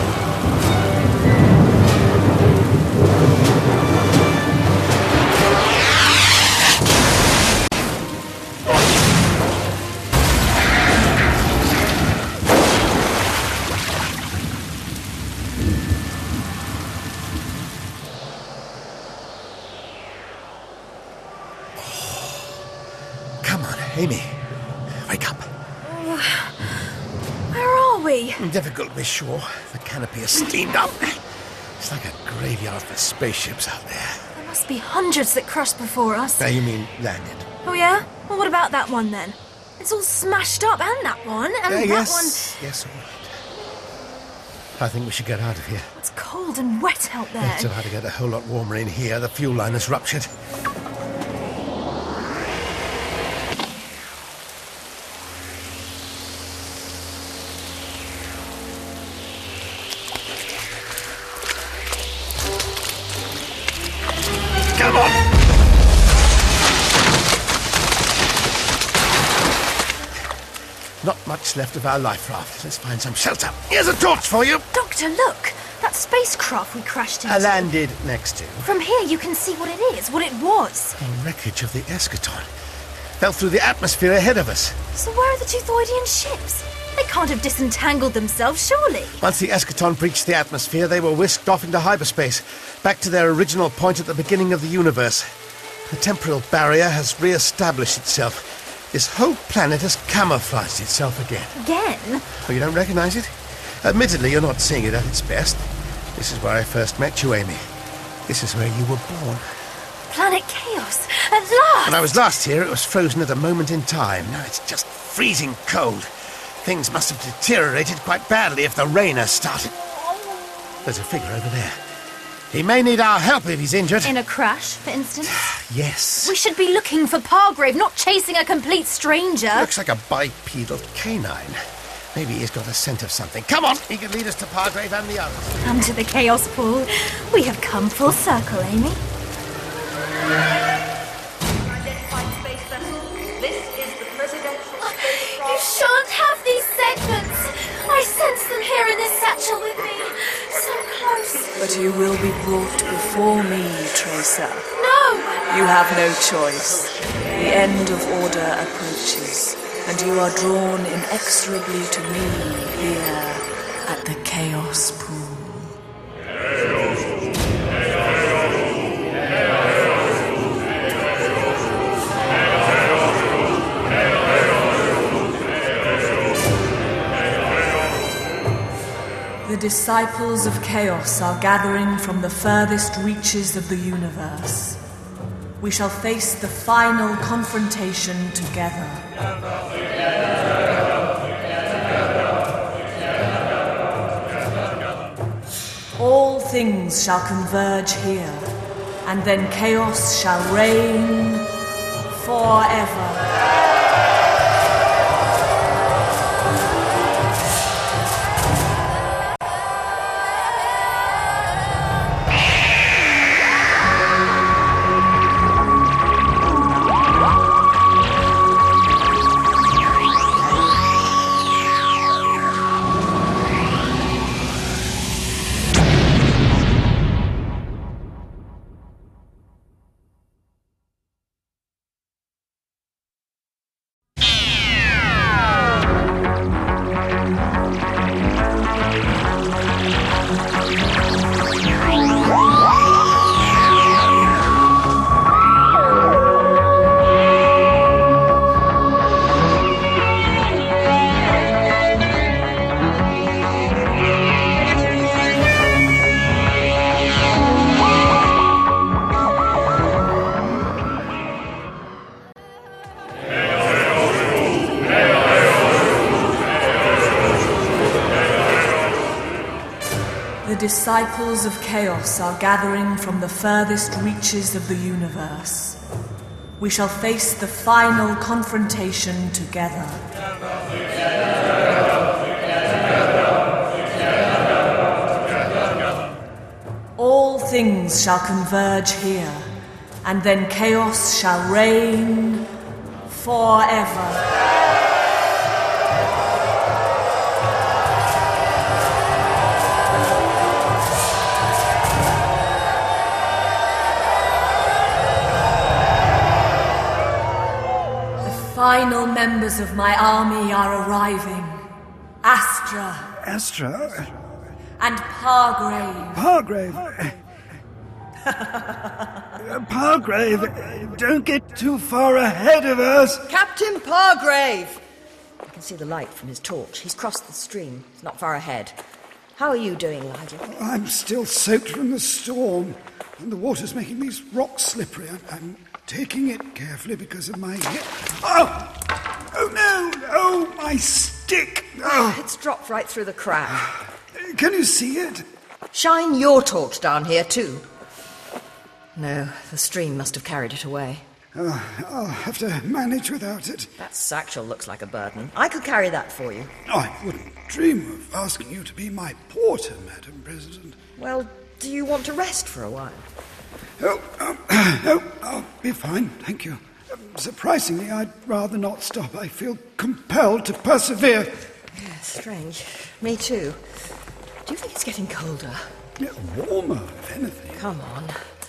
Amy, wake up. Uh, where are we? Difficult to be sure. The canopy is steamed up. It's like a graveyard for spaceships out there. There must be hundreds that crashed before us. Now you mean landed? Oh yeah? Well, what about that one then? It's all smashed up, and that one, and uh, that yes. one... Yes, all right. I think we should get out of here. It's cold and wet out there. It's about to get a whole lot warmer in here. The fuel line has ruptured. Come on! not much left of our life raft. Let's find some shelter. Here's a torch for you. Doctor, look! That spacecraft we crashed into. I landed next to. From here you can see what it is, what it was. The wreckage of the Eschaton. Fell through the atmosphere ahead of us. So where are the two Thoidian ships? They can't have disentangled themselves, surely. Once the Eschaton breached the atmosphere, they were whisked off into hyperspace, back to their original point at the beginning of the universe. The temporal barrier has re-established itself. This whole planet has camouflaged itself again. Again? Oh, you don't recognize it? Admittedly, you're not seeing it at its best. This is where I first met you, Amy. This is where you were born. Planet Chaos, at last! When I was last here, it was frozen at a moment in time. Now it's just freezing cold. Things must have deteriorated quite badly if the rain has started. There's a figure over there. He may need our help if he's injured. In a crash, for instance? Yes. We should be looking for Pargrave, not chasing a complete stranger. Looks like a bipedal canine. Maybe he's got a scent of something. Come on, he can lead us to Pargrave and the others. Come to the Chaos Pool. We have come full circle, Amy. Identified space vessel. This is the presidential spacecraft. You shan't have these segments. I sense them here in this satchel with me. So close. But you will be brought before me, Tracer. No! You have no choice. The end of order approaches, and you are drawn inexorably to me here at the Chaos Pool. The disciples of Chaos are gathering from the furthest reaches of the universe. We shall face the final confrontation together. All things shall converge here, and then Chaos shall reign forever. The disciples of Chaos are gathering from the furthest reaches of the universe. We shall face the final confrontation together. All things shall converge here, and then Chaos shall reign forever. Final members of my army are arriving. Astra. Astra? And Pargrave. Pargrave? uh, Pargrave, don't get too far ahead of us. Captain Pargrave! I can see the light from his torch. He's crossed the stream. He's not far ahead. How are you doing, Nigel? I'm still soaked from the storm, and the water's making these rocks slippery. I'm, I'm taking it carefully because of my... Oh! Oh, no! Oh, my stick! Oh. It's dropped right through the crack. Can you see it? Shine your torch down here, too. No, the stream must have carried it away. Uh, I'll have to manage without it. That satchel looks like a burden. I could carry that for you. I wouldn't dream of asking you to be my porter, Madam President. Well, do you want to rest for a while? Oh, um, oh, I'll be fine, thank you. Um, surprisingly, I'd rather not stop. I feel compelled to persevere. Yeah, strange. Me too. Do you think it's getting colder? Yeah, warmer, if anything. Come on.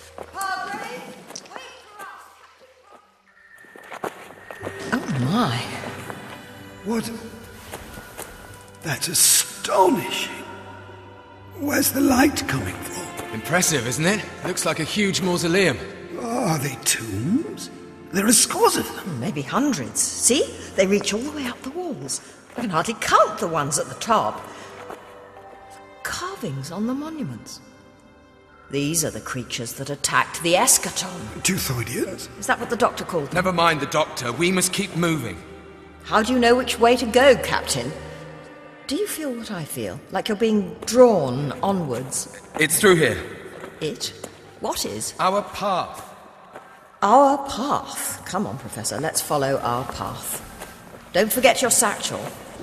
Oh, my. What? That's astonishing. Where's the light coming from? Impressive, isn't it? Looks like a huge mausoleum. Are they tombs? There are scores of them. Maybe hundreds. See? They reach all the way up the walls. I can hardly count the ones at the top. Carvings on the monuments. These are the creatures that attacked the Eschaton. Teuthoidians? Is that what the doctor called them? Never mind the doctor. We must keep moving. How do you know which way to go, Captain? Do you feel what I feel? Like you're being drawn onwards? It's through here. It? What is? Our path. Our path? Come on, Professor, let's follow our path. Don't forget your satchel.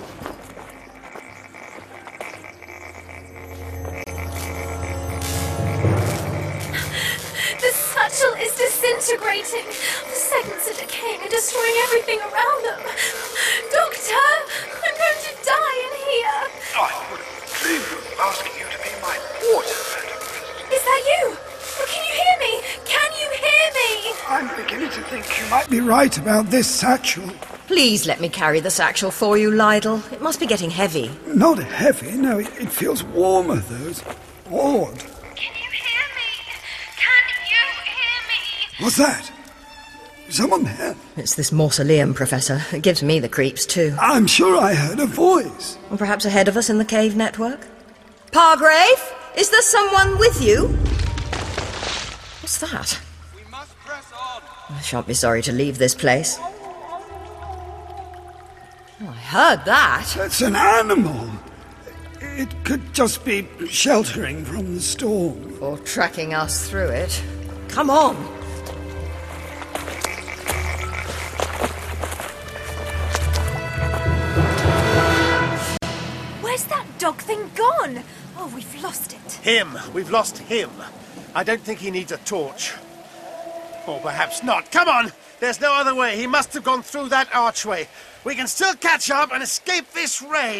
The satchel is disintegrating. The segments are decaying and destroying everything around them. Doctor, I'm going to die in here. I would dream of asking you to be my water. Is that you? Oh, can you hear me? Can you hear me? I'm beginning to think you might be right about this satchel. Please let me carry the satchel for you, Lydell. It must be getting heavy. Not heavy, no, it, it feels warmer, though. It's odd. Can you hear me? Can you hear me? What's that? Someone there? It's this mausoleum, Professor. It gives me the creeps, too. I'm sure I heard a voice. Or perhaps ahead of us in the cave network? Pargrave? Is there someone with you? What's that? We must press on. I shan't be sorry to leave this place. Oh, I heard that. That's an animal. It could just be sheltering from the storm. Or tracking us through it. Come on. Where's that dog thing gone? Oh, we've lost it. Him. We've lost him. I don't think he needs a torch. Or perhaps not. Come on! There's no other way. He must have gone through that archway. We can still catch up and escape this rain.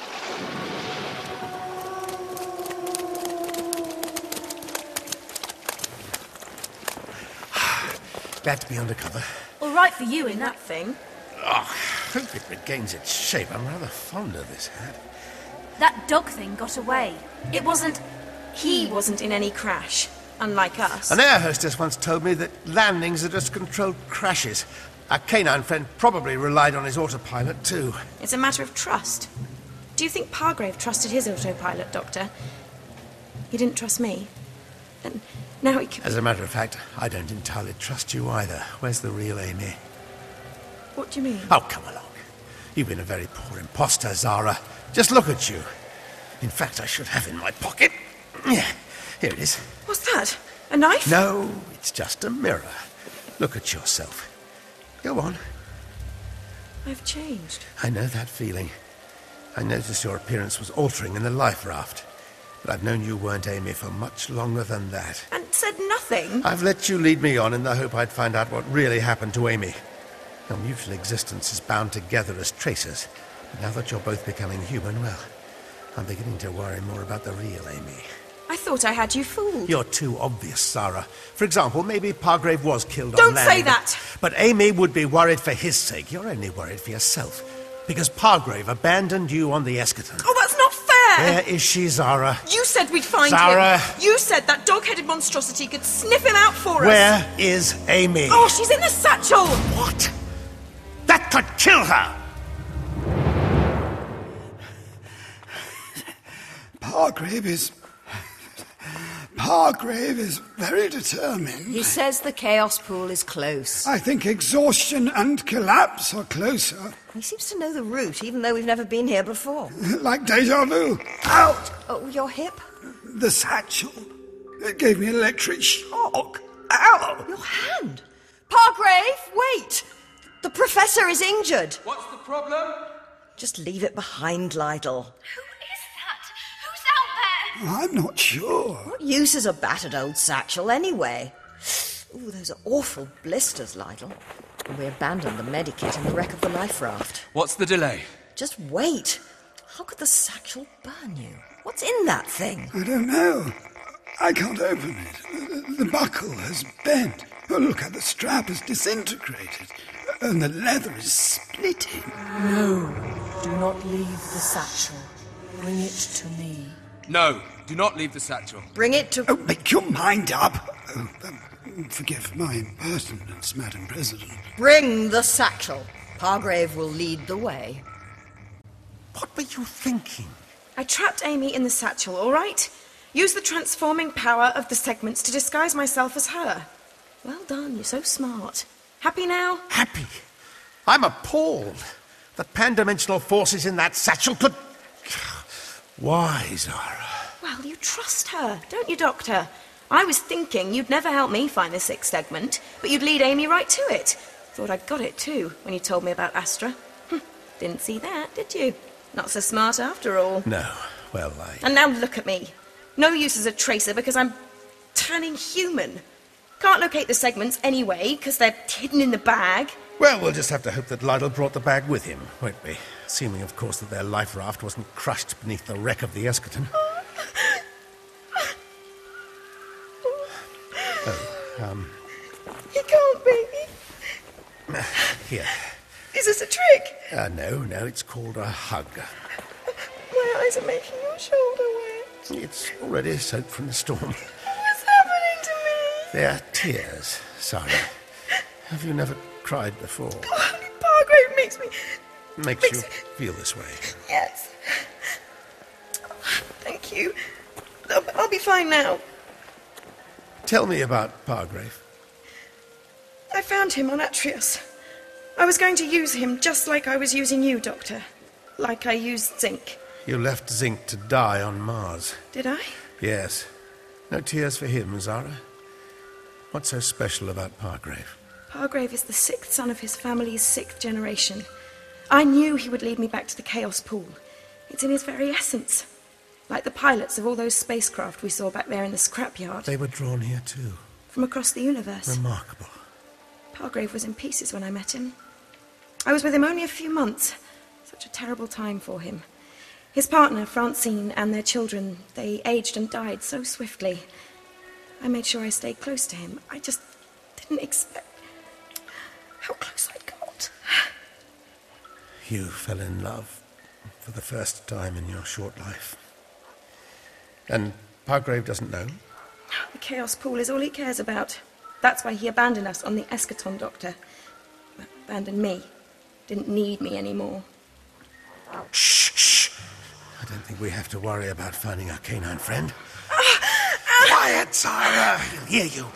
Glad to be undercover. All right for you in that thing. Oh, I hope it regains its shape. I'm rather fond of this hat. That dog thing got away. It wasn't... He wasn't in any crash, unlike us. An air hostess once told me that landings are just controlled crashes. Our canine friend probably relied on his autopilot, too. It's a matter of trust. Do you think Pargrave trusted his autopilot, Doctor? He didn't trust me. And now he could... As a matter of fact, I don't entirely trust you either. Where's the real Amy? What do you mean? Oh, come along. You've been a very poor imposter, Zara. Just look at you. In fact, I should have in my pocket. Yeah, here it is. What's that? A knife? No, it's just a mirror. Look at yourself. Go on. I've changed. I know that feeling. I noticed your appearance was altering in the life raft. But I've known you weren't Amy for much longer than that. And said nothing? I've let you lead me on in the hope I'd find out what really happened to Amy. Your mutual existence is bound together as tracers. But now that you're both becoming human, well, I'm beginning to worry more about the real Amy. I thought I had you fooled. You're too obvious, Sarah. For example, maybe Pargrave was killed Don't on landing. say that! But Amy would be worried for his sake. You're only worried for yourself. Because Pargrave abandoned you on the Eschaton. Oh, that's not fair! Where is she, Zara? You said we'd find Zara. him. You said that dog-headed monstrosity could sniff him out for us. Where is Amy? Oh, she's in the satchel! What? That could kill her! Pargrave is... Pargrave is very determined. He says the Chaos Pool is close. I think exhaustion and collapse are closer. He seems to know the route, even though we've never been here before. Like deja vu. Out! Oh, your hip? The satchel. It gave me an electric shock. Ow! Your hand? Pargrave, wait! The Professor is injured. What's the problem? Just leave it behind, Lydell. I'm not sure. What use is a battered old satchel, anyway? Ooh, those are awful blisters, Lydell. And we abandoned the medikit in the wreck of the life raft. What's the delay? Just wait. How could the satchel burn you? What's in that thing? I don't know. I can't open it. The buckle has bent. Oh, look how the strap has disintegrated. And the leather is splitting. No, do not leave the satchel. Bring it to me. No, do not leave the satchel. Bring it to... Oh, make your mind up. Oh, um, forgive my impertinence, Madam President. Bring the satchel. Pargrave will lead the way. What were you thinking? I trapped Amy in the satchel, all right? Used the transforming power of the segments to disguise myself as her. Well done, you're so smart. Happy now? Happy? I'm appalled. The pan-dimensional forces in that satchel could... Why, Zara? Well, you trust her, don't you, Doctor? I was thinking you'd never help me find the sixth segment, but you'd lead Amy right to it. Thought I'd got it, too, when you told me about Astra. Hm, didn't see that, did you? Not so smart after all. No, well, I... And now look at me. No use as a tracer because I'm turning human. Can't locate the segments anyway, because they're hidden in the bag. Well, we'll just have to hope that Lydell brought the bag with him, won't we? Assuming, of course, that their life raft wasn't crushed beneath the wreck of the Eschaton. Oh, um... He can't be. Here. Is this a trick? Uh, no, no, it's called a hug. My eyes are making your shoulder wet. It's already soaked from the storm. What's happening to me? They're tears, Sarah. Have you never cried before? Oh, Pargrave makes me... Makes, makes you me... feel this way? Yes. Thank you. I'll, I'll be fine now. Tell me about Pargrave. I found him on Atrios. I was going to use him just like I was using you, Doctor. Like I used Zinc. You left Zinc to die on Mars. Did I? Yes. No tears for him, Zara. What's so special about Pargrave? Pargrave is the sixth son of his family's sixth generation. I knew he would lead me back to the Chaos Pool. It's in his very essence. Like the pilots of all those spacecraft we saw back there in the scrapyard. They were drawn here too. From across the universe. Remarkable. Pargrave was in pieces when I met him. I was with him only a few months. Such a terrible time for him. His partner, Francine, and their children, they aged and died so swiftly. I made sure I stayed close to him. I just didn't expect how close I'd got. You fell in love for the first time in your short life. And Pargrave doesn't know? The Chaos Pool is all he cares about. That's why he abandoned us on the Eschaton, Doctor. Abandoned me. Didn't need me anymore. Shh, shh. I don't think we have to worry about finding our canine friend. Quiet, Sarah. He'll hear you.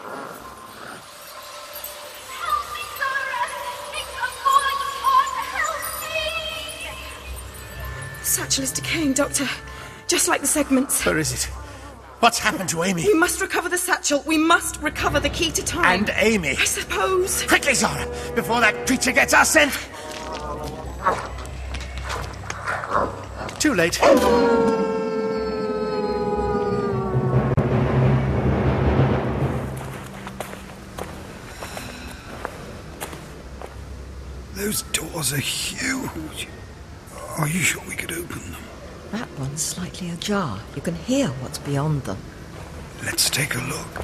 Help me, Sarah! Things are falling apart! Help me! The satchel is decaying, Doctor. Just like the segments. Where is it? What's happened to Amy? We must recover the satchel. We must recover the key to time. And Amy. I suppose. Quickly, Zara, before that creature gets our scent. Too late. Those doors are huge. Are you sure we could open them? That one's slightly ajar. You can hear what's beyond them. Let's take a look.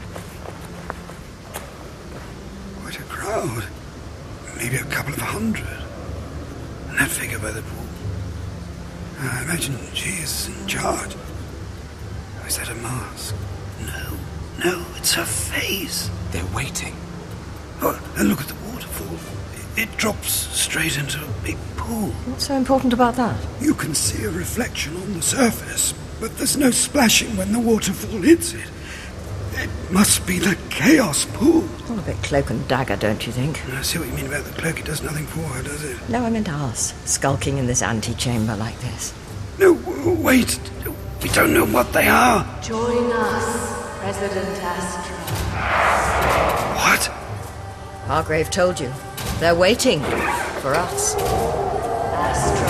Quite a crowd. Maybe a couple of hundred. And that figure by the pool. I imagine she is in charge. Or is that a mask? No. No, it's her face. They're waiting. Oh, and look at the waterfall. It drops straight into a big pool. What's so important about that? You can see a reflection on the surface, but there's no splashing when the waterfall hits it. It must be the Chaos Pool. All a bit cloak and dagger, don't you think? I see what you mean about the cloak. It does nothing for her, does it? No, I meant us, skulking in this antechamber like this. No, wait. We don't know what they are. Join us, President Astra. What? Pargrave told you. They're waiting for us. Astra.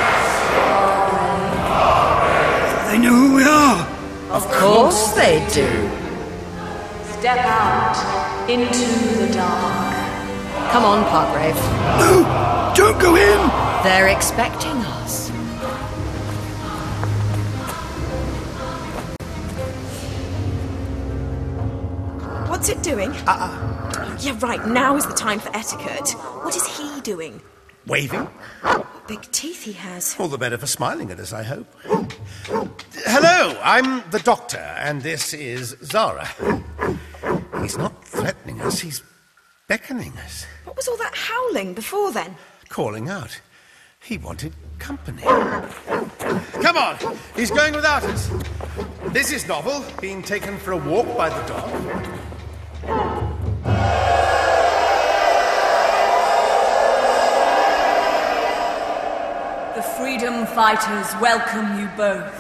They know who we are. Of course they do. Step out into the dark. Come on, Pargrave. No! Don't go in! They're expecting us. What's it doing? Uh-uh. Yeah, right. Now is the time for etiquette. What is he doing? Waving? What big teeth he has. All the better for smiling at us, I hope. Hello, I'm the Doctor, and this is Zara. He's not threatening us, he's beckoning us. What was all that howling before then? Calling out. He wanted company. Come on, he's going without us. This is novel, being taken for a walk by the dog. The Freedom Fighters welcome you both.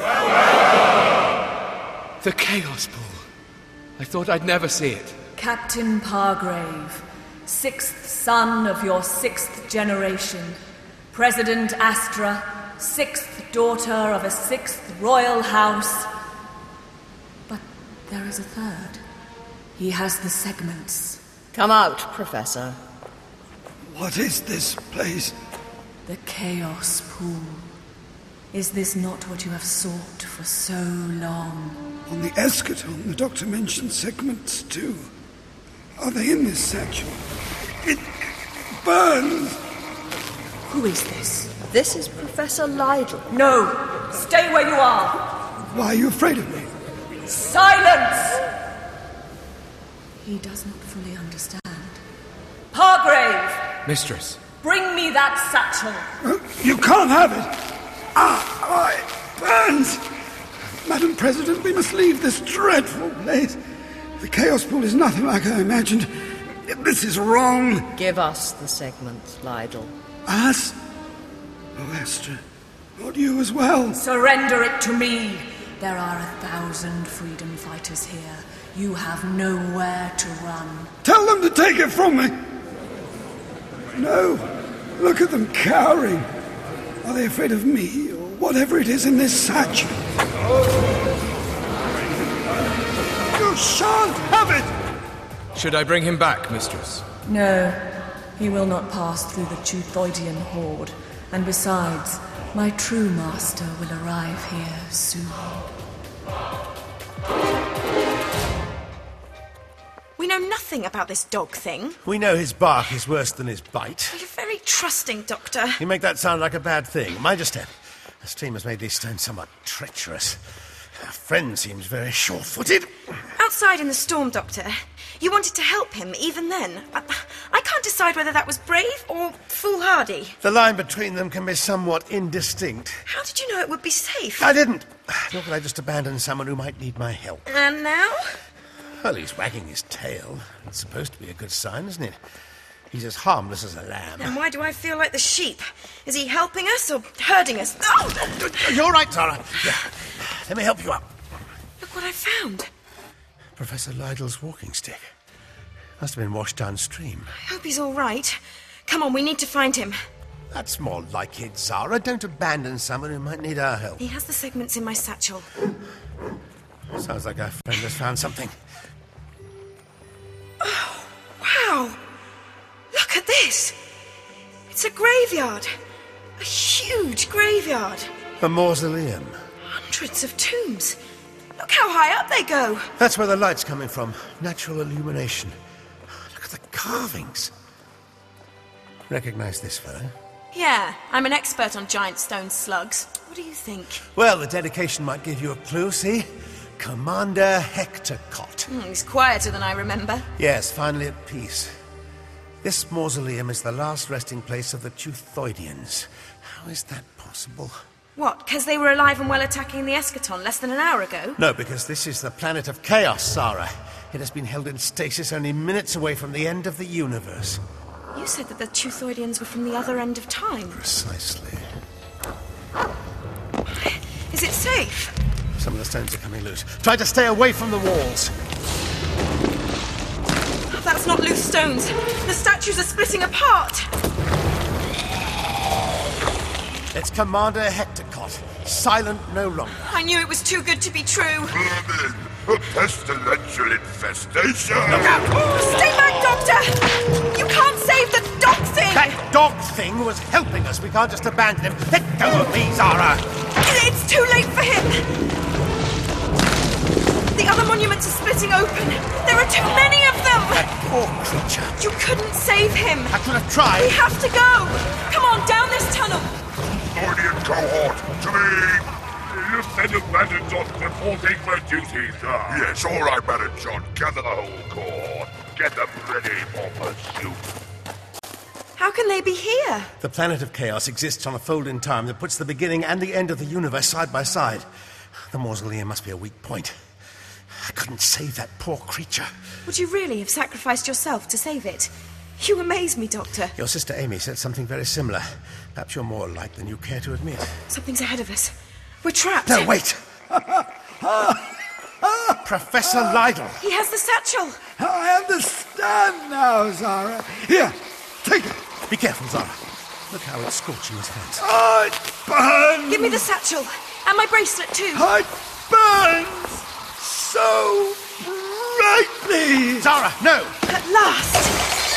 The Chaos Pool. I thought I'd never see it. Captain Pargrave, sixth son of your sixth generation. President Astra, sixth daughter of a sixth royal house. But there is a third. He has the segments. Come out, Professor. What is this place? The Chaos Pool. Is this not what you have sought for so long? On the Eschaton, the Doctor mentioned segments too. Are they in this satchel? It burns! Who is this? This is Professor Lydell. No! Stay where you are! Why are you afraid of me? Silence! He does not fully understand. Pargrave! Mistress. Bring me that satchel. Uh, you can't have it. Ah, ah, it burns. Madam President, we must leave this dreadful place. The Chaos Pool is nothing like I imagined. This is wrong. Give us the segments, Lydell. Us? Oh, Astra. Not you as well. Surrender it to me. There are a thousand freedom fighters here. You have nowhere to run. Tell them to take it from me. No. Look at them cowering. Are they afraid of me or whatever it is in this satchel? You shan't have it! Should I bring him back, Mistress? No. He will not pass through the Teuthoidian horde. And besides, my true master will arrive here soon. We know nothing about this dog thing. We know his bark is worse than his bite. You're very trusting, Doctor. You make that sound like a bad thing. Mind your step. The stream has made these stones somewhat treacherous. Our friend seems very sure-footed. Outside in the storm, Doctor, you wanted to help him even then. I, I can't decide whether that was brave or foolhardy. The line between them can be somewhat indistinct. How did you know it would be safe? I didn't. Nor could I just abandon someone who might need my help. And now? Well, he's wagging his tail. It's supposed to be a good sign, isn't it? He's as harmless as a lamb. And why do I feel like the sheep? Is he helping us or hurting us? Oh! You're right, Zara. Yeah. Let me help you up. Look what I found. Professor Lydell's walking stick. Must have been washed downstream. I hope he's all right. Come on, we need to find him. That's more like it, Zara. Don't abandon someone who might need our help. He has the segments in my satchel. Sounds like our friend has found something. Oh, wow! Look at this! It's a graveyard. A huge graveyard. A mausoleum. Hundreds of tombs. Look how high up they go. That's where the light's coming from. Natural illumination. Look at the carvings. Recognize this fellow? Yeah, I'm an expert on giant stone slugs. What do you think? Well, the dedication might give you a clue, see? Commander Hector Cott. Mm, he's quieter than I remember. Yes, finally at peace. This mausoleum is the last resting place of the Teuthoidians. How is that possible? What, because they were alive and well attacking the Eschaton less than an hour ago? No, because this is the planet of chaos, Zara. It has been held in stasis only minutes away from the end of the universe. You said that the Teuthoidians were from the other end of time. Precisely. Is it safe? Some of the stones are coming loose. Try to stay away from the walls. That's not loose stones. The statues are splitting apart. It's Commander Hector Cott. Silent no longer. I knew it was too good to be true. Vermin! A pestilential infestation! Look out! Stay back, Doctor! You can't save the thing was helping us. We can't just abandon him. Let go of me, Zara! It's too late for him! The other monuments are splitting open. There are too many of them! That poor creature. You couldn't save him. I could have tried. We have to go! Come on, down this tunnel! Guardian cohort, to me! Lieutenant Maddenjohn reporting for duty, sir. Yes, all right, Maddenjohn. Gather the whole corps. Get them ready for pursuit. How can they be here? The planet of chaos exists on a fold in time that puts the beginning and the end of the universe side by side. The mausoleum must be a weak point. I couldn't save that poor creature. Would you really have sacrificed yourself to save it? You amaze me, Doctor. Your sister Amy said something very similar. Perhaps you're more alike than you care to admit. Something's ahead of us. We're trapped. No, wait! Professor Lydell! He has the satchel! I understand now, Zara. Here, take it. Be careful, Zara. Look how it's scorching his hands. Oh, it burns! Give me the satchel. And my bracelet, too. Oh, it burns so brightly! Zara, no! At last!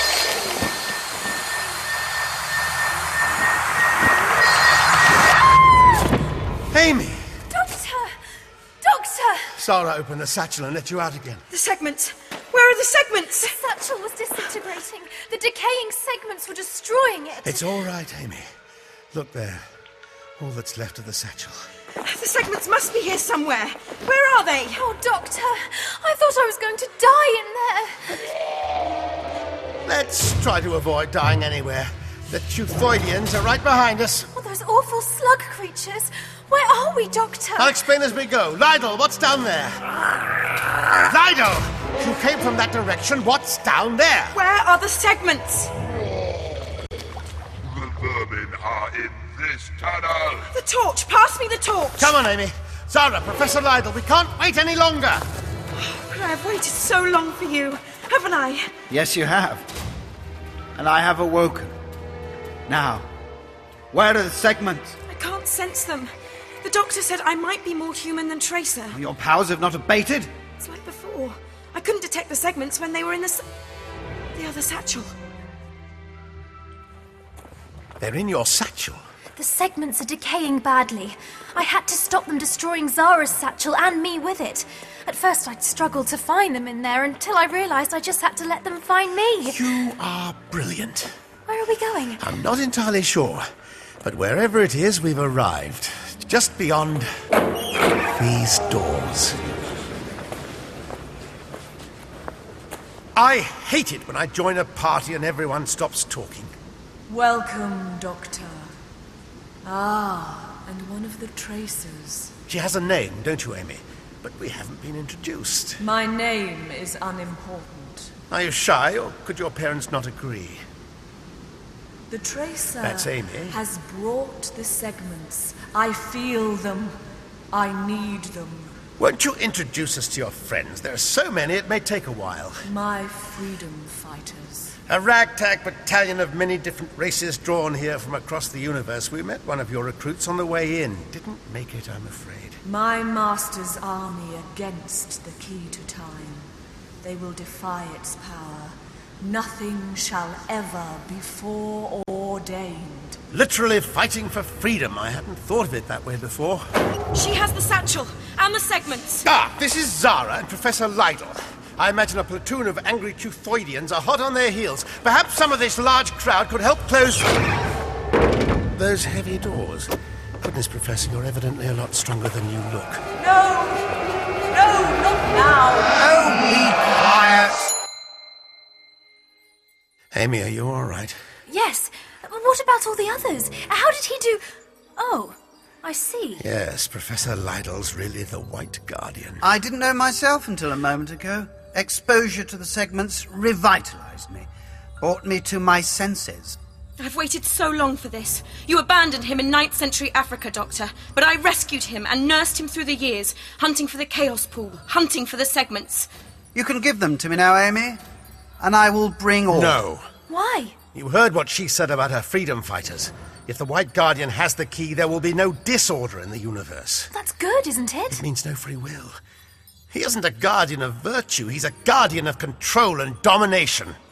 Amy! Doctor! Doctor! Zara opened the satchel and let you out again. The segments. Where are the segments? The satchel was disintegrating. The decaying segments were destroying it. It's all right, Amy. Look there. All that's left of the satchel. The segments must be here somewhere. Where are they? Oh, Doctor, I thought I was going to die in there. Let's try to avoid dying anywhere. The Teuthoidians are right behind us. Oh, those awful slug creatures. Where are we, Doctor? I'll explain as we go. Lydell, what's down there? Lydell! You came from that direction. What's down there? Where are the segments? The vermin are in this tunnel. The torch. Pass me the torch. Come on, Amy. Zara, Professor Lydell, we can't wait any longer. But I have waited so long for you, haven't I? Yes, you have. And I have awoken. Now, where are the segments? I can't sense them. The doctor said I might be more human than Tracer. Your powers have not abated? It's like before. I couldn't detect the segments when they were in the... S- the other satchel. They're in your satchel. The segments are decaying badly. I had to stop them destroying Zara's satchel and me with it. At first I'd struggled to find them in there until I realised I just had to let them find me. You are brilliant. Where are we going? I'm not entirely sure, but wherever it is, we've arrived. Just beyond these doors. I hate it when I join a party and everyone stops talking. Welcome, Doctor. Ah, and one of the Tracers. She has a name, don't you, Amy? But we haven't been introduced. My name is unimportant. Are you shy, or could your parents not agree? The Tracer That's Amy. has brought the segments. I feel them. I need them. Won't you introduce us to your friends? There are so many, it may take a while. My freedom fighters. A ragtag battalion of many different races drawn here from across the universe. We met one of your recruits on the way in. Didn't make it, I'm afraid. My master's army against the key to time. They will defy its power. Nothing shall ever be foreordained. Literally fighting for freedom. I hadn't thought of it that way before. She has the satchel and the segments. Ah, this is Zara and Professor Lydell. I imagine a platoon of angry Teuthoidians are hot on their heels. Perhaps some of this large crowd could help close those heavy doors. Goodness, Professor, you're evidently a lot stronger than you look. No! No, not now! Oh, be quiet! Amy, are you all right? Yes. What about all the others? How did he do... Oh, I see. Yes, Professor Lydell's really the White Guardian. I didn't know myself until a moment ago. Exposure to the segments revitalized me, brought me to my senses. I've waited so long for this. You abandoned him in ninth century Africa, Doctor, but I rescued him and nursed him through the years, hunting for the Chaos Pool, hunting for the segments. You can give them to me now, Amy, and I will bring all. No. Why? You heard what she said about her freedom fighters. If the White Guardian has the key, there will be no disorder in the universe. That's good, isn't it? It means no free will. He isn't a guardian of virtue, he's a guardian of control and domination.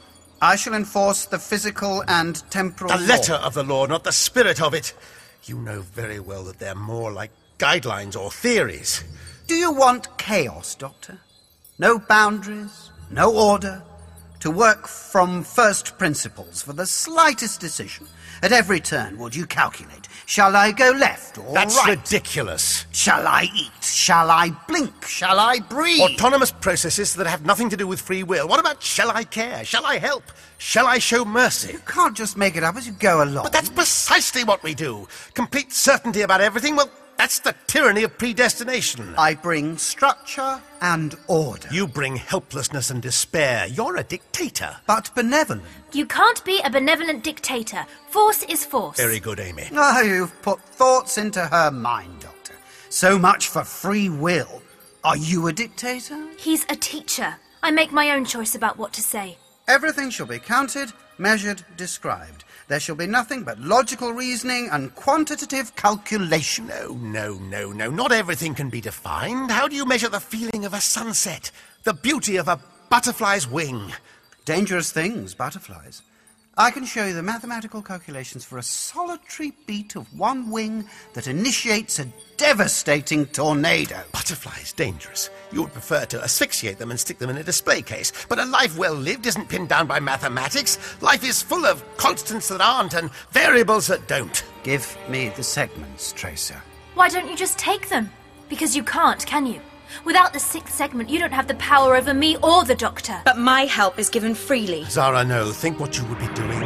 I shall enforce the physical and temporal The law. letter of the law, not the spirit of it. You know very well that they're more like guidelines or theories. Do you want chaos, Doctor? No boundaries, no order. To work from first principles for the slightest decision. At every turn, would you calculate? Shall I go left or That's right? ridiculous. Shall I eat? Shall I blink? Shall I breathe? Autonomous processes that have nothing to do with free will. What about shall I care? Shall I help? Shall I show mercy? You can't just make it up as you go along. But that's precisely what we do. Complete certainty about everything, well, that's the tyranny of predestination. I bring structure and order. You bring helplessness and despair. You're a dictator. But benevolent. You can't be a benevolent dictator. Force is force. Very good, Amy. Ah, you've put thoughts into her mind, Doctor. So much for free will. Are you a dictator? He's a teacher. I make my own choice about what to say. Everything shall be counted, measured, described. There shall be nothing but logical reasoning and quantitative calculation. No, no, no, no. Not everything can be defined. How do you measure the feeling of a sunset? The beauty of a butterfly's wing? Dangerous things, butterflies. I can show you the mathematical calculations for a solitary beat of one wing that initiates a devastating tornado. Butterflies, dangerous. You would prefer to asphyxiate them and stick them in a display case. But a life well lived isn't pinned down by mathematics. Life is full of constants that aren't and variables that don't. Give me the segments, Tracer. Why don't you just take them? Because you can't, can you? Without the sixth segment, you don't have the power over me or the Doctor. But my help is given freely. Zara, no. Think what you would be doing.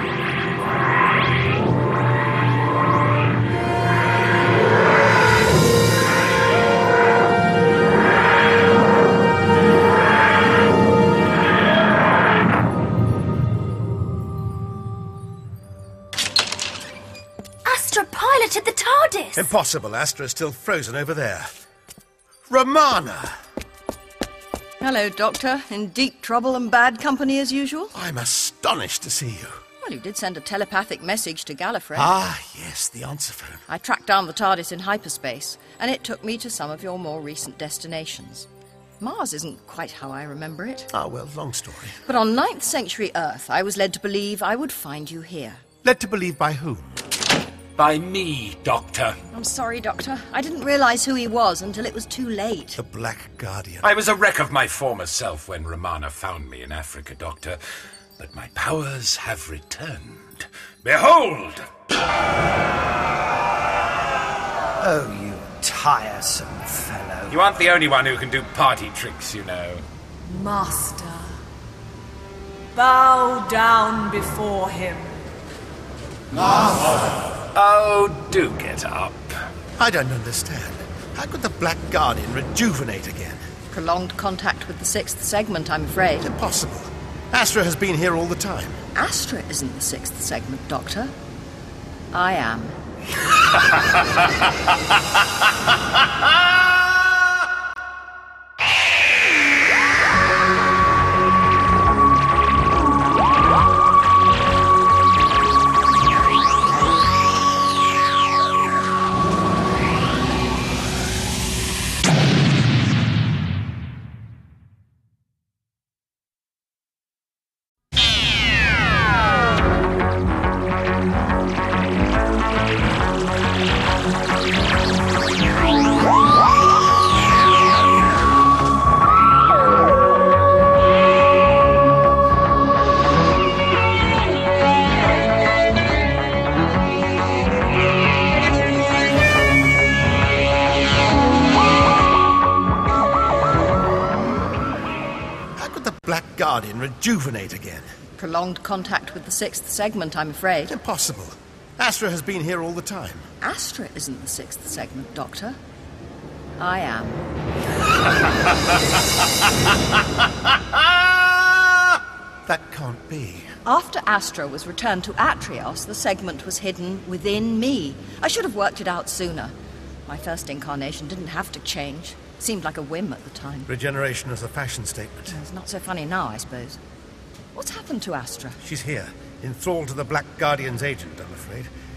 Astra piloted the TARDIS! Impossible. Astra's still frozen over there. Romana! Hello, Doctor. In deep trouble and bad company as usual? I'm astonished to see you. Well, you did send a telepathic message to Gallifrey. Ah, yes, the answer phone. I tracked down the TARDIS in hyperspace, and it took me to some of your more recent destinations. Mars isn't quite how I remember it. Ah, well, long story. But on ninth century Earth, I was led to believe I would find you here. Led to believe by whom? By me, Doctor. I'm sorry, Doctor. I didn't realise who he was until it was too late. The Black Guardian. I was a wreck of my former self when Romana found me in Africa, Doctor. But my powers have returned. Behold! Oh, you tiresome fellow. You aren't the only one who can do party tricks, you know. Master, bow down before him. Master! Oh, do get up. I don't understand. How could the Black Guardian rejuvenate again? Prolonged contact with the sixth segment, I'm afraid. Impossible. Astra has been here all the time. Astra isn't the sixth segment, Doctor. I am. Rejuvenate again. Prolonged contact with the sixth segment, I'm afraid. Impossible. Astra has been here all the time. Astra isn't the sixth segment, Doctor. I am. That can't be. After Astra was returned to Atrios, the segment was hidden within me. I should have worked it out sooner. My first incarnation didn't have to change. Seemed like a whim at the time. Regeneration is a fashion statement. It's not so funny now, I suppose. What's happened to Astra? She's here, enthralled to the Black Guardian's agent, I'm afraid.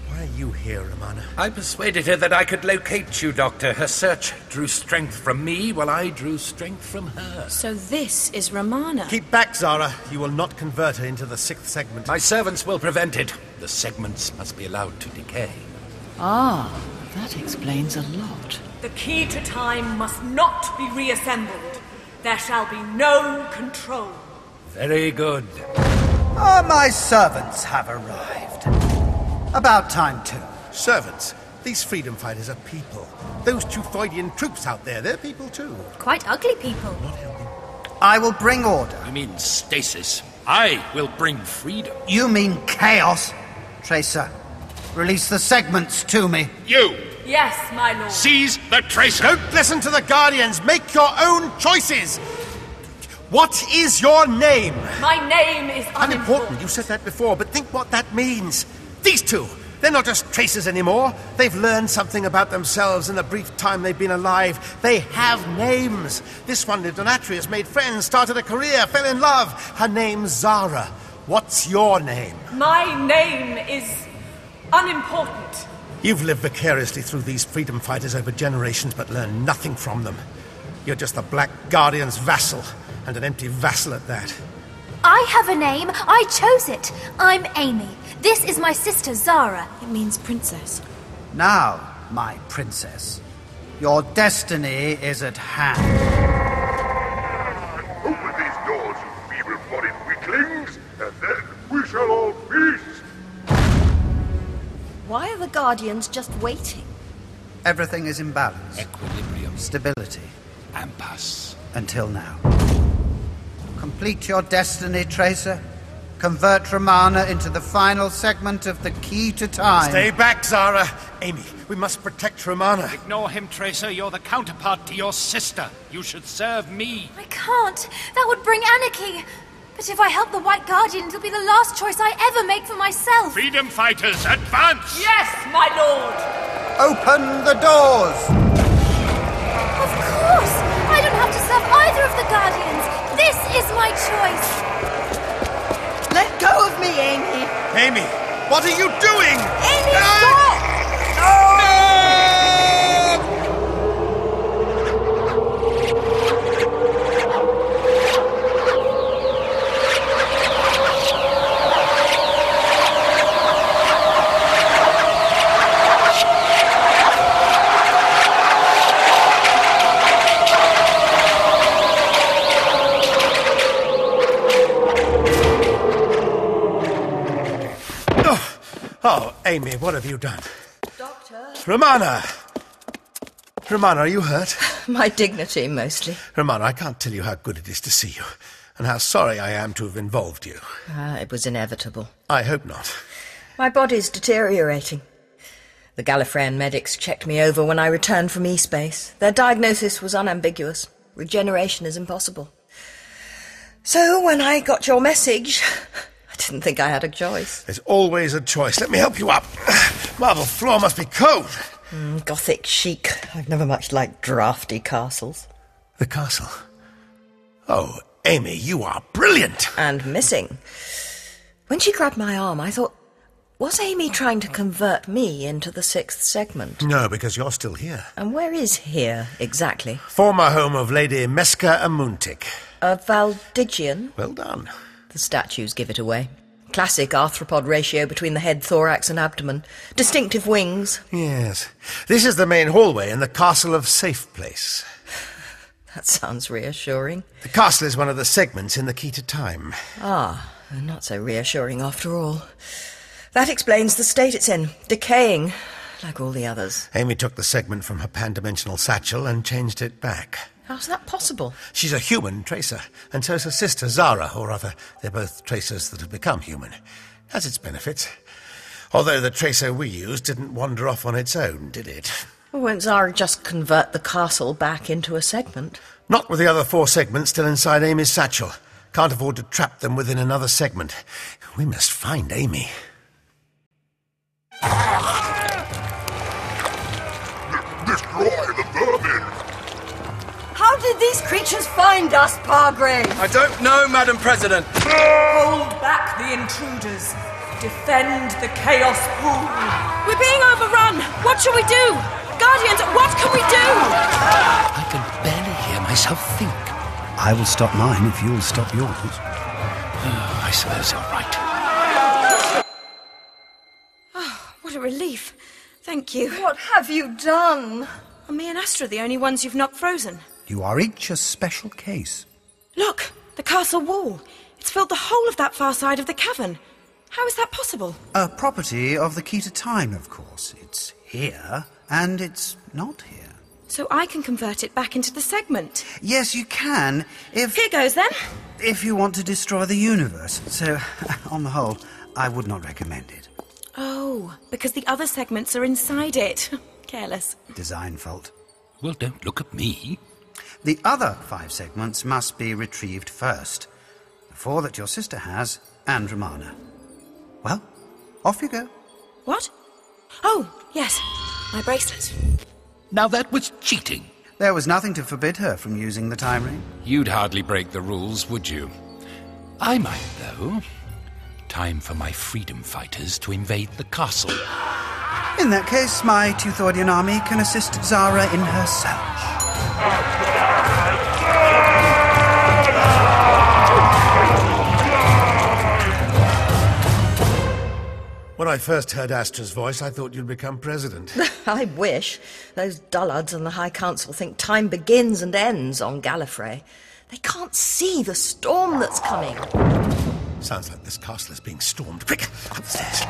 Why are you here, Romana? I persuaded her that I could locate you, Doctor. Her search drew strength from me, while I drew strength from her. So this is Romana. Keep back, Zara. You will not convert her into the sixth segment. My servants will prevent it. The segments must be allowed to decay. Ah, that explains a lot. The key to time must not be reassembled. There shall be no control. Very good. Ah, my servants have arrived. About time, too. Servants? These freedom fighters are people. Those Teuthoidian troops out there, they're people too. Quite ugly people. I will bring order. You mean stasis? I will bring freedom. You mean chaos? Tracer, release the segments to me. You! Yes, my lord. Seize the Tracer! Don't listen to the Guardians! Make your own choices! What is your name? My name is unimportant. Unimportant, you said that before, but think what that means. These two, they're not just tracers anymore. They've learned something about themselves in the brief time they've been alive. They have names. This one lived on Atreus, made friends, started a career, fell in love. Her name's Zara. What's your name? My name is unimportant. You've lived vicariously through these freedom fighters over generations, but learned nothing from them. You're just the Black Guardian's vassal, and an empty vassal at that. I have a name. I chose it. I'm Amy. This is my sister, Zara. It means princess. Now, my princess, your destiny is at hand. Open these doors, you feeble-bodied weaklings, and then we shall all feast. Why are the Guardians just waiting? Everything is in balance. Equilibrium. Stability. Impasse. Until now. Complete your destiny, Tracer. Convert Romana into the final segment of the key to time. Stay back, Zara. Amy, we must protect Romana. Ignore him, Tracer. You're the counterpart to your sister. You should serve me. I can't. That would bring anarchy. But if I help the White Guardian, it'll be the last choice I ever make for myself. Freedom fighters, advance! Yes, my lord! Open the doors! Of course! I don't have to serve either of the Guardians. This is my choice. Let go of me, Amy! Amy, what are you doing? Amy, Ah! stop! Oh, Amy, what have you done? Doctor? Romana! Romana, are you hurt? My dignity, mostly. Romana, I can't tell you how good it is to see you, and how sorry I am to have involved you. Ah, it was inevitable. I hope not. My body's deteriorating. The Gallifreyan medics checked me over when I returned from E-Space. Their diagnosis was unambiguous. Regeneration is impossible. So, when I got your message, I didn't think I had a choice. There's always a choice. Let me help you up. Marble floor must be cold. Mm, Gothic chic. I've never much liked drafty castles. The castle? Oh, Amy, you are brilliant. And missing. When she grabbed my arm, I thought, was Amy trying to convert me into the sixth segment? No, because you're still here. And where is here, exactly? Former home of Lady Meska Amuntik. A Valdigian? Well done. The statues give it away. Classic arthropod ratio between the head, thorax and abdomen. Distinctive wings. Yes. This is the main hallway in the Castle of Safe Place. That sounds reassuring. The castle is one of the segments in the Key to Time. Ah, not so reassuring after all. That explains the state it's in. Decaying, like all the others. Amy took the segment from her pan-dimensional satchel and changed it back. How's that possible? She's a human tracer, and so's her sister, Zara, or rather, they're both tracers that have become human. Has its benefits. Although the tracer we used didn't wander off on its own, did it? Well, won't Zara just convert the castle back into a segment? Not with the other four segments still inside Amy's satchel. Can't afford to trap them within another segment. We must find Amy. Destroy the vermin! How did these creatures find us, Pargrave? I don't know, Madam President. Hold back the intruders. Defend the Chaos Pool. We're being overrun! What shall we do? Guardians, what can we do? I can barely hear myself think. I will stop mine if you'll stop yours. Oh, I suppose you're right. Oh, what a relief. Thank you. What have you done? Are me and Astra the only ones you've not frozen? You are each a special case. Look, the castle wall. It's filled the whole of that far side of the cavern. How is that possible? A property of the key to time, of course. It's here, and it's not here. So I can convert it back into the segment? Yes, you can, if... Here goes, then. If you want to destroy the universe. So, on the whole, I would not recommend it. Oh, because the other segments are inside it. Careless. Design fault. Well, don't look at me. The other five segments must be retrieved first. The four that your sister has, and Romana. Well, off you go. What? Oh, yes. My bracelet. Now that was cheating. There was nothing to forbid her from using the time ring. You'd hardly break the rules, would you? I might, though. Time for my freedom fighters to invade the castle. In that case, my Teuthoidian army can assist Zara in her search. When I first heard Astra's voice, I thought you'd become president. I wish. Those dullards in the High Council think time begins and ends on Gallifrey. They can't see the storm that's coming. Sounds like this castle is being stormed. Quick, up the stairs.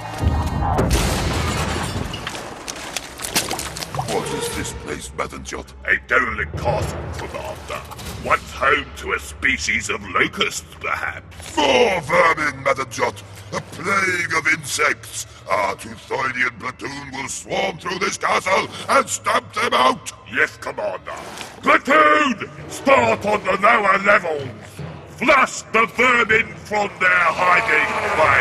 What is this place, Madam Jot? A derelict castle, Commander. Once home to a species of locusts, perhaps. More vermin, Madam Jot. A plague of insects. Our Teuthoidian platoon will swarm through this castle and stamp them out. Yes, Commander. Platoon, start on the lower levels. Flush the vermin from their hiding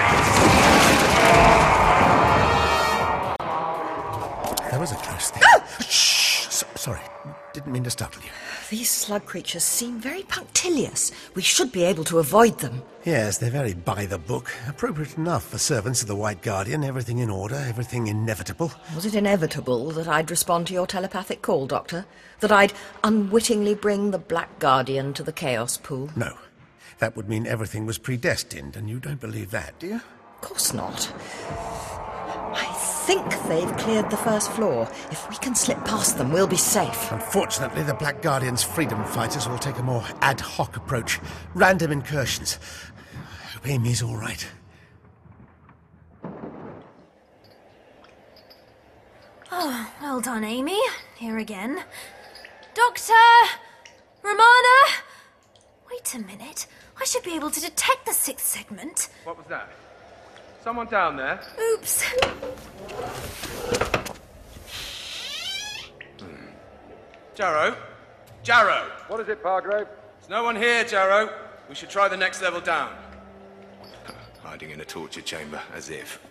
place. There was a close thing. Shh! So, sorry, didn't mean to startle you. These slug creatures seem very punctilious. We should be able to avoid them. Yes, they're very by the book. Appropriate enough for servants of the White Guardian. Everything in order, everything inevitable. Was it inevitable that I'd respond to your telepathic call, Doctor? That I'd unwittingly bring the Black Guardian to the Chaos Pool? No. That would mean everything was predestined, and you don't believe that, do you? Of course not. I think they've cleared the first floor. If we can slip past them, we'll be safe. Unfortunately, the Black Guardian's freedom fighters will take a more ad hoc approach. Random incursions. I hope Amy's all right. Oh, well done, Amy. Here again. Doctor! Romana! Wait a minute. I should be able to detect the sixth segment. What was that? Someone down there? Oops. Hmm. Jarrow? Jarrow! What is it, Pargrave? There's no one here, Jarrow. We should try the next level down. Hiding in a torture chamber, as if.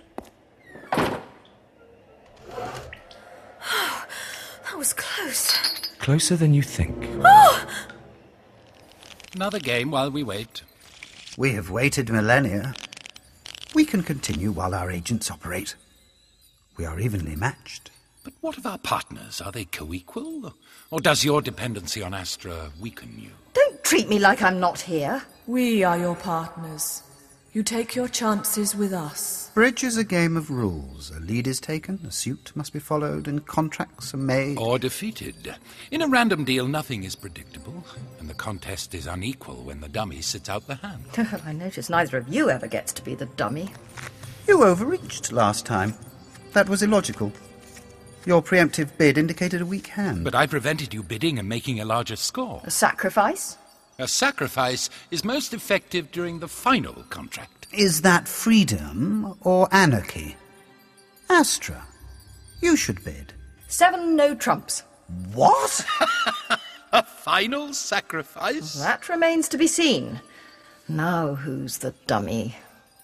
Oh, that was close. Closer than you think. Oh! Another game while we wait. We have waited millennia. We can continue while our agents operate. We are evenly matched. But what of our partners? Are they co-equal? Or does your dependency on Astra weaken you? Don't treat me like I'm not here. We are your partners. You take your chances with us. Bridge is a game of rules. A lead is taken, a suit must be followed, and contracts are made. Or defeated. In a random deal, nothing is predictable, and the contest is unequal when the dummy sits out the hand. I notice neither of you ever gets to be the dummy. You overreached last time. That was illogical. Your preemptive bid indicated a weak hand. But I prevented you bidding and making a larger score. A sacrifice? A sacrifice is most effective during the final contract. Is that freedom or anarchy? Astra, you should bid. Seven no trumps. What? A final sacrifice? That remains to be seen. Now who's the dummy?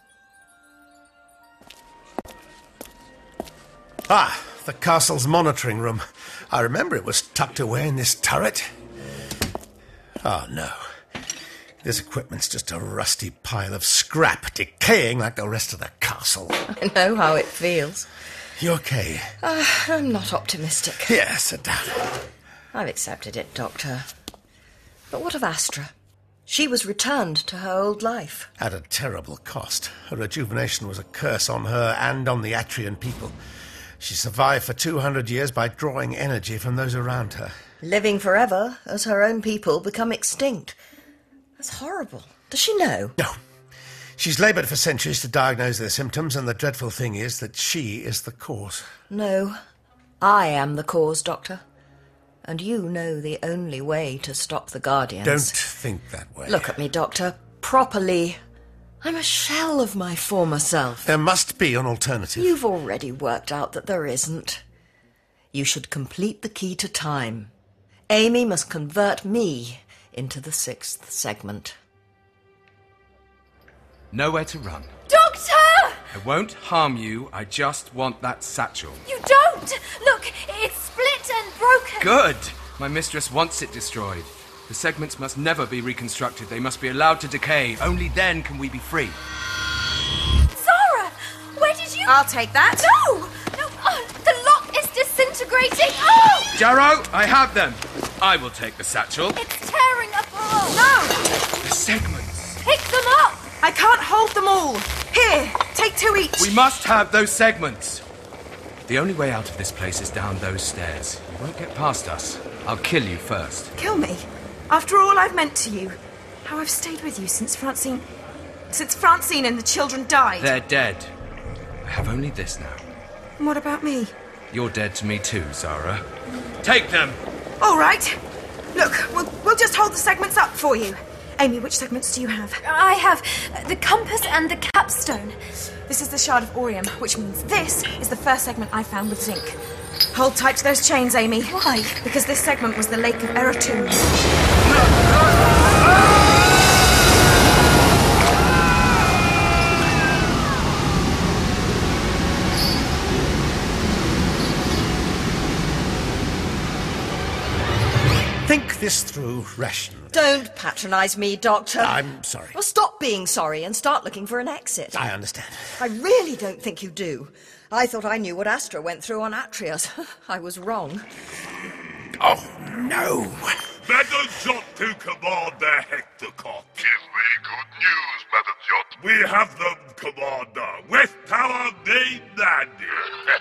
Ah, the castle's monitoring room. I remember it was tucked away in this turret. Oh, no. This equipment's just a rusty pile of scrap, decaying like the rest of the castle. I know how it feels. You okay? Uh, I'm not optimistic. Here, sit down. I've accepted it, Doctor. But what of Astra? She was returned to her old life. At a terrible cost. Her rejuvenation was a curse on her and on the Atrian people. She survived for two hundred years by drawing energy from those around her. Living forever as her own people become extinct. That's horrible. Does she know? No. She's laboured for centuries to diagnose their symptoms, and the dreadful thing is that she is the cause. No. I am the cause, Doctor. And you know the only way to stop the Guardians. Don't think that way. Look at me, Doctor. Properly. I'm a shell of my former self. There must be an alternative. You've already worked out that there isn't. You should complete the key to time. Amy must convert me into the sixth segment. Nowhere to run. Doctor! I won't harm you. I just want that satchel. You don't! Look, it's split and broken. Good! My mistress wants it destroyed. The segments must never be reconstructed. They must be allowed to decay. Only then can we be free. Zara! Where did you... I'll take that. No! No! Oh, the lock is disintegrating! Oh! Jarrow, I have them. I will take the satchel. It's tearing apart! No! The segments. Pick them up! I can't hold them all. Here, take two each. We must have those segments. The only way out of this place is down those stairs. You won't get past us. I'll kill you first. Kill me? After all I've meant to you. How I've stayed with you since Francine... Since Francine and the children died. They're dead. I have only this now. And what about me? You're dead to me too, Zara. Take them! All right. Look, we'll, we'll just hold the segments up for you. Amy, which segments do you have? I have the compass and the capstone. This is the Shard of Orium, which means this is the first segment I found with zinc. Hold tight to those chains, Amy. Why? Because this segment was the Lake of Eretun. Think this through rationally. Don't patronise me, Doctor. I'm sorry. Well, stop being sorry and start looking for an exit. I understand. I really don't think you do. I thought I knew what Astra went through on Atrias. I was wrong. Oh, no. Madam Jot to Commander Hectorcott. Give me good news, Madam Jot. We have them, Commander. West Tower main landing.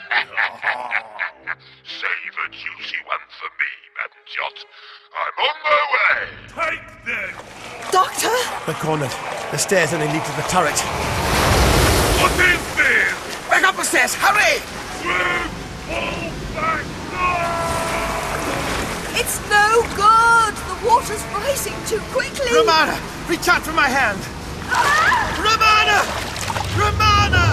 Save a juicy one for me, Madam Jot. I'm on my way. Take them. Doctor? We're cornered. The stairs only lead to the turret. What is this? Back up the stairs, hurry! Swim! Fall back! It's no good! The water's rising too quickly! Romana! Reach out for my hand! Ah! Romana! Romana!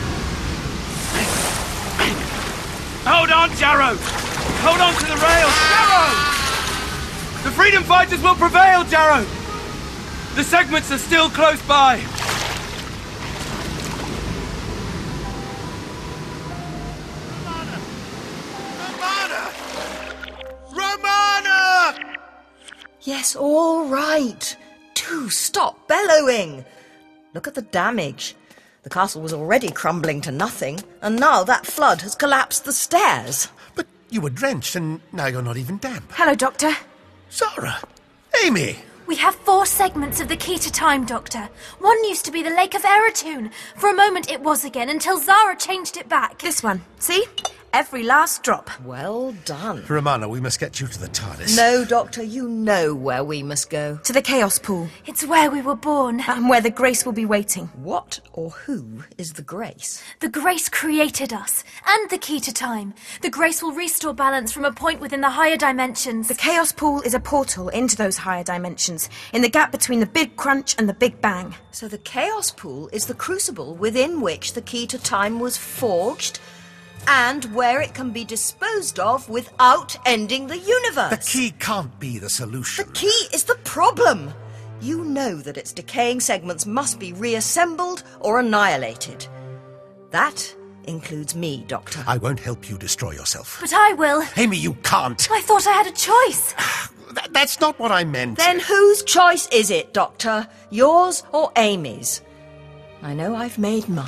Hold on, Jarrow! Hold on to the rails! Jarrow! The freedom fighters will prevail, Jarrow! The segments are still close by! Romana! Yes, all right. Do stop bellowing. Look at the damage. The castle was already crumbling to nothing, and now that flood has collapsed the stairs. But you were drenched, and now you're not even damp. Hello, Doctor. Zara! Amy! We have four segments of the key to time, Doctor. One used to be the Lake of Eretun. For a moment it was again, until Zara changed it back. This one. See? Every last drop. Well done. Romana, we must get you to the TARDIS. No, Doctor, you know where we must go. To the Chaos Pool. It's where we were born. And where the Grace will be waiting. What or who is the Grace? The Grace created us, and the key to time. The Grace will restore balance from a point within the higher dimensions. The Chaos Pool is a portal into those higher dimensions, in the gap between the Big Crunch and the Big Bang. So the Chaos Pool is the crucible within which the key to time was forged, and where it can be disposed of without ending the universe. The key can't be the solution. The key is the problem. You know that its decaying segments must be reassembled or annihilated. That includes me, Doctor. I won't help you destroy yourself. But I will. Amy, you can't. I thought I had a choice. th- that's not what I meant. Then whose choice is it, Doctor? Yours or Amy's? I know I've made mine.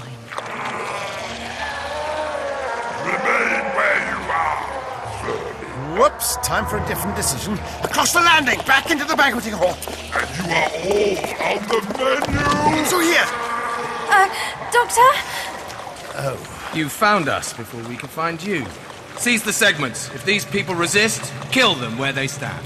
Remain where you are. Whoops, time for a different decision. Across the landing, back into the banqueting hall. And you are all on the menu. So here. Uh, Doctor? Oh. You found us before we could find you. Seize the segments. If these people resist, kill them where they stand.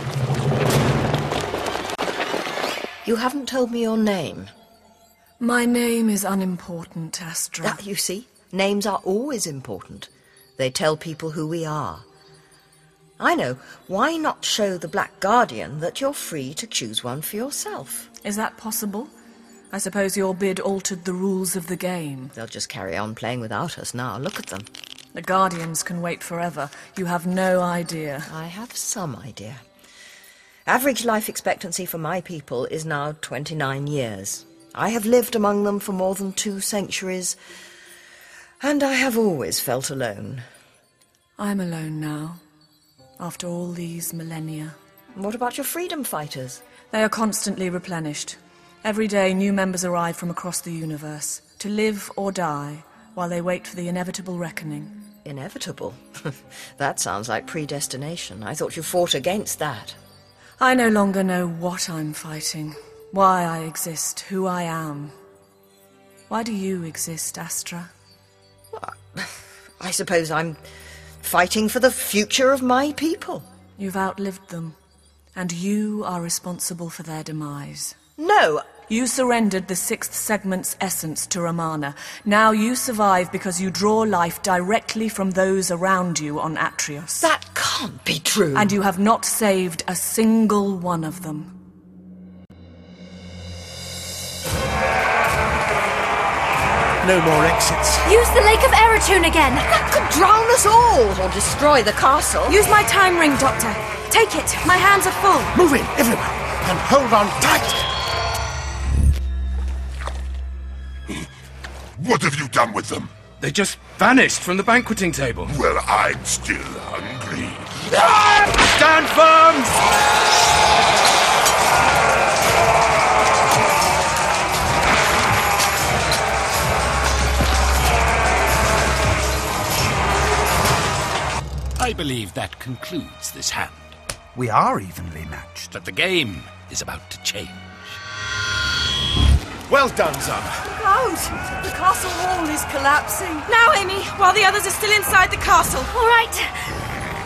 You haven't told me your name. My name is unimportant, Astra. Ah, you see, names are always important. They tell people who we are. I know. Why not show the Black Guardian that you're free to choose one for yourself? Is that possible? I suppose your bid altered the rules of the game. They'll just carry on playing without us now. Look at them. The Guardians can wait forever. You have no idea. I have some idea. Average life expectancy for my people is now twenty-nine years. I have lived among them for more than two centuries, and I have always felt alone. I'm alone now, after all these millennia. What about your freedom fighters? They are constantly replenished. Every day new members arrive from across the universe, to live or die, while they wait for the inevitable reckoning. Inevitable? That sounds like predestination. I thought you fought against that. I no longer know what I'm fighting, why I exist, who I am. Why do you exist, Astra? Well, I suppose I'm fighting for the future of my people. You've outlived them, and you are responsible for their demise. No! You surrendered the sixth segment's essence to Romana. Now you survive because you draw life directly from those around you on Atrios. That can't be true. And you have not saved a single one of them. No more exits. Use the Lake of Eritune again. That could drown us all or destroy the castle. Use my time ring, Doctor. Take it. My hands are full. Move in, everyone, and hold on tight. What have you done with them? They just vanished from the banqueting table. Well, I'm still hungry. Stand firm! I believe that concludes this hand. We are evenly matched. But the game is about to change. Well done, Zara. Look out! The castle wall is collapsing. Now, Amy, while the others are still inside the castle. All right.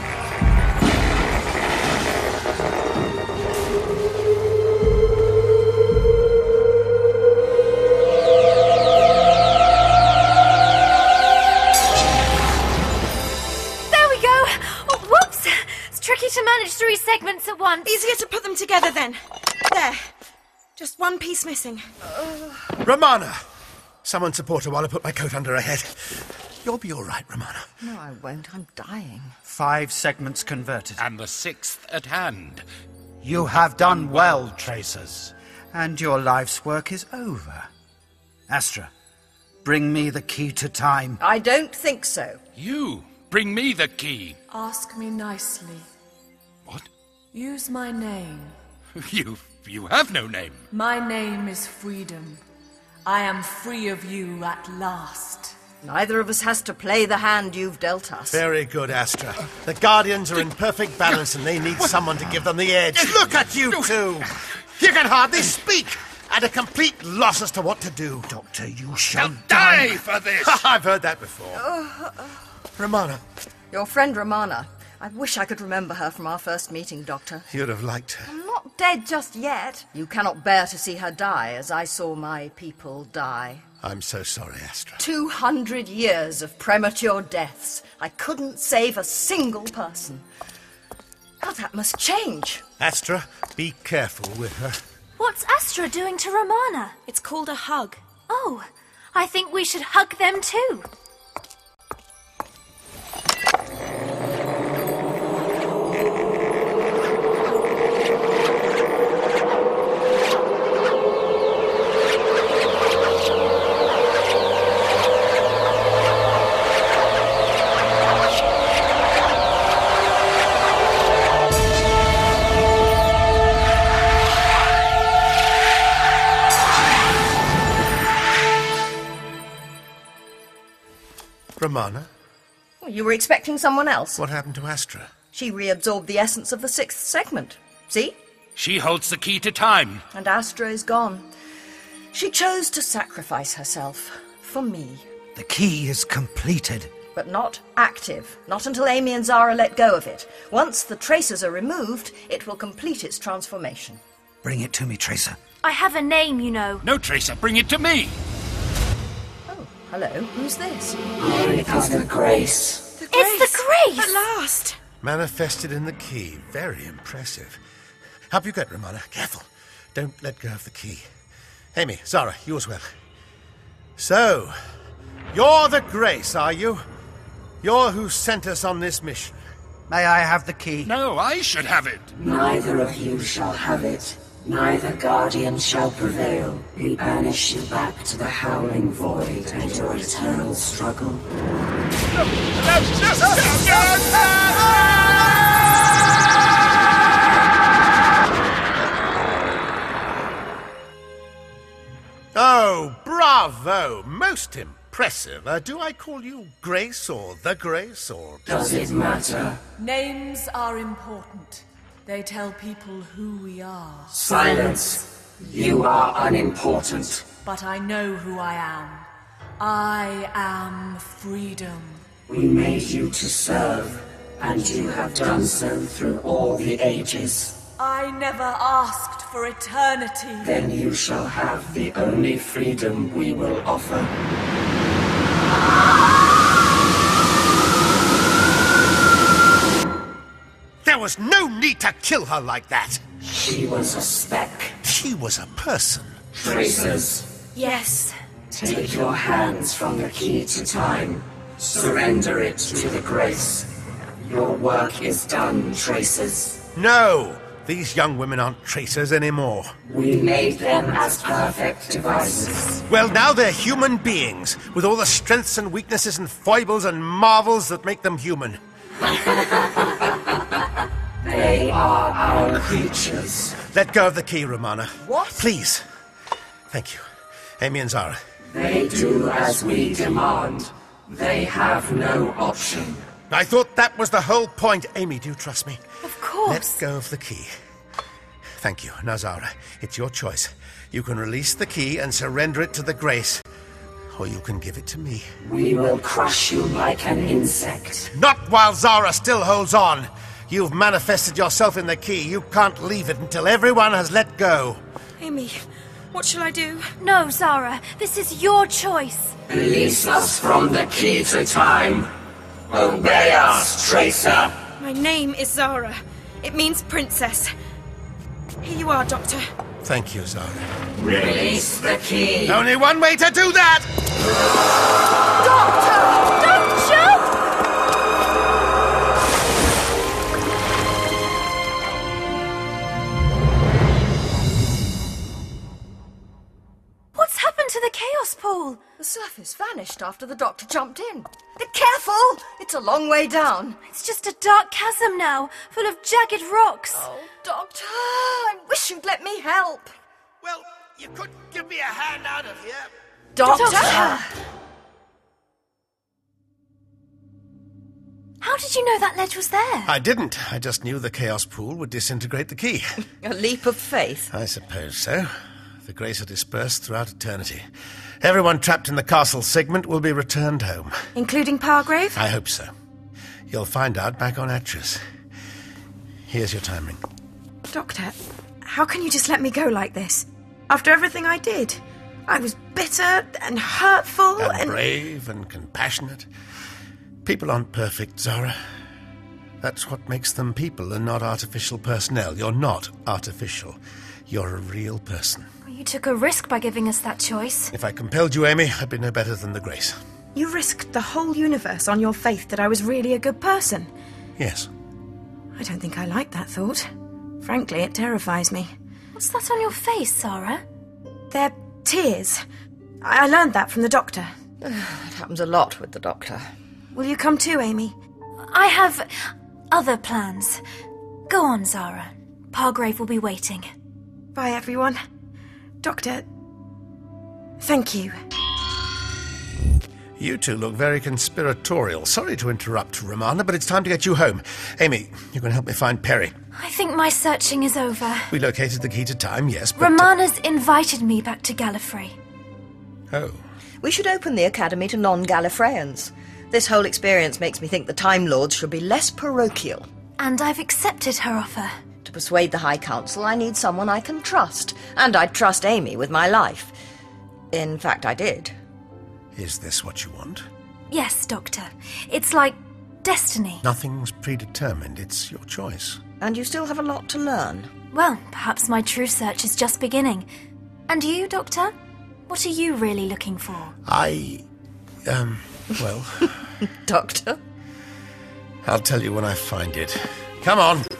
To manage three segments at once. Easier to put them together then. There. Just one piece missing. Uh... Romana! Someone support her while I put my coat under her head. You'll be all right, Romana. No, I won't. I'm dying. Five segments converted. And the sixth at hand. You have done well, Tracers. And your life's work is over. Astra, bring me the key to time. I don't think so. You, bring me the key. Ask me nicely. What? Use my name. You... you have no name. My name is Freedom. I am free of you at last. Neither of us has to play the hand you've dealt us. Very good, Astra. The Guardians are in perfect balance and they need someone to give them the edge. Look at you two! You can hardly speak! At a complete loss as to what to do. Doctor, you shall die, die for this! I've heard that before. Uh, uh, Romana. Your friend Romana. I wish I could remember her from our first meeting, Doctor. You'd have liked her. I'm not dead just yet. You cannot bear to see her die as I saw my people die. I'm so sorry, Astra. Two hundred years of premature deaths. I couldn't save a single person. Oh, that must change. Astra, be careful with her. What's Astra doing to Romana? It's called a hug. Oh, I think we should hug them too. Romana? Well, you were expecting someone else. What happened to Astra? She reabsorbed the essence of the sixth segment. See? She holds the key to time. And Astra is gone. She chose to sacrifice herself for me. The key is completed. But not active. Not until Amy and Zara let go of it. Once the tracers are removed, it will complete its transformation. Bring it to me, Tracer. I have a name, you know. No, Tracer, bring it to me. Oh, hello. Who's this? I am the Grace. The It's the Grace! At last! Manifested in the key. Very impressive. Up you get, Romana. Careful. Don't let go of the key. Amy, Zara, you as well. So, you're the Grace, are you? You're who sent us on this mission. May I have the key? No, I should have it. Neither of you shall have it. Neither guardian shall prevail. We banish you back to the howling void and your eternal struggle. Oh, bravo! Most impressive. Uh, do I call you Grace or the Grace or... Does it matter? Names are important. They tell people who we are. Silence. You are unimportant. But I know who I am. I am freedom. We made you to serve, and you have done so through all the ages. I never asked for eternity. Then you shall have the only freedom we will offer. There was no need to kill her like that. She was a speck. She was a person. Tracers, Yes. take your hands from the key to time. Surrender it to the Grace. Your work is done, Tracers. No! These young women aren't tracers anymore. We made them as perfect devices. Well, now they're human beings, with all the strengths and weaknesses and foibles and marvels that make them human. They are our creatures. Let go of the key, Romana. What? Please. Thank you. Amy and Zara. They do as we demand. They have no option. I thought that was the whole point. Amy, do you trust me? Of course. Let go of the key. Thank you. Now, Zara, it's your choice. You can release the key and surrender it to the Grace, or you can give it to me. We will crush you like an insect. Not while Zara still holds on. You've manifested yourself in the key. You can't leave it until everyone has let go. Amy, what shall I do? No, Zara. This is your choice. Release us from the key to time. Obey us, Tracer. My name is Zara. It means princess. Here you are, Doctor. Thank you, Zara. Release the key. Only one way to do that! Doctor! Don't jump! What's happened to the Chaos Pool? The surface vanished after the doctor jumped in. Be careful! It's a long way down. It's just a dark chasm now, full of jagged rocks. Oh, Doctor, I wish you'd let me help. Well, you could give me a hand out of here. Doctor! Doctor! How did you know that ledge was there? I didn't. I just knew the Chaos Pool would disintegrate the key. A leap of faith. I suppose so. The Grace are dispersed throughout eternity. Everyone trapped in the castle segment will be returned home. Including Pargrave? I hope so. You'll find out back on Atris. Here's your time ring. Doctor, how can you just let me go like this? After everything I did. I was bitter and hurtful and... and... brave and compassionate. People aren't perfect, Zara. That's what makes them people and not artificial personnel. You're not artificial. You're a real person. You took a risk by giving us that choice. If I compelled you, Amy, I'd be no better than the Grace. You risked the whole universe on your faith that I was really a good person. Yes. I don't think I like that thought. Frankly, it terrifies me. What's that on your face, Zara? They're tears. I, I learned that from the doctor. It happens a lot with the doctor. Will you come too, Amy? I have other plans. Go on, Zara. Pargrave will be waiting. Bye, everyone. Doctor, thank you. You two look very conspiratorial. Sorry to interrupt, Romana, but it's time to get you home. Amy, you can help me find Perry. I think my searching is over. We located the key to time, yes, but... Romana's invited me back to Gallifrey. Oh. We should open the Academy to non-Gallifreyans. This whole experience makes me think the Time Lords should be less parochial. And I've accepted her offer. To persuade the High Council, I need someone I can trust. And I'd trust Amy with my life. In fact, I did. Is this what you want? Yes, Doctor. It's like destiny. Nothing's predetermined. It's your choice. And you still have a lot to learn. Well, perhaps my true search is just beginning. And you, Doctor? What are you really looking for? I... um... well... Doctor? I'll tell you when I find it. Come on!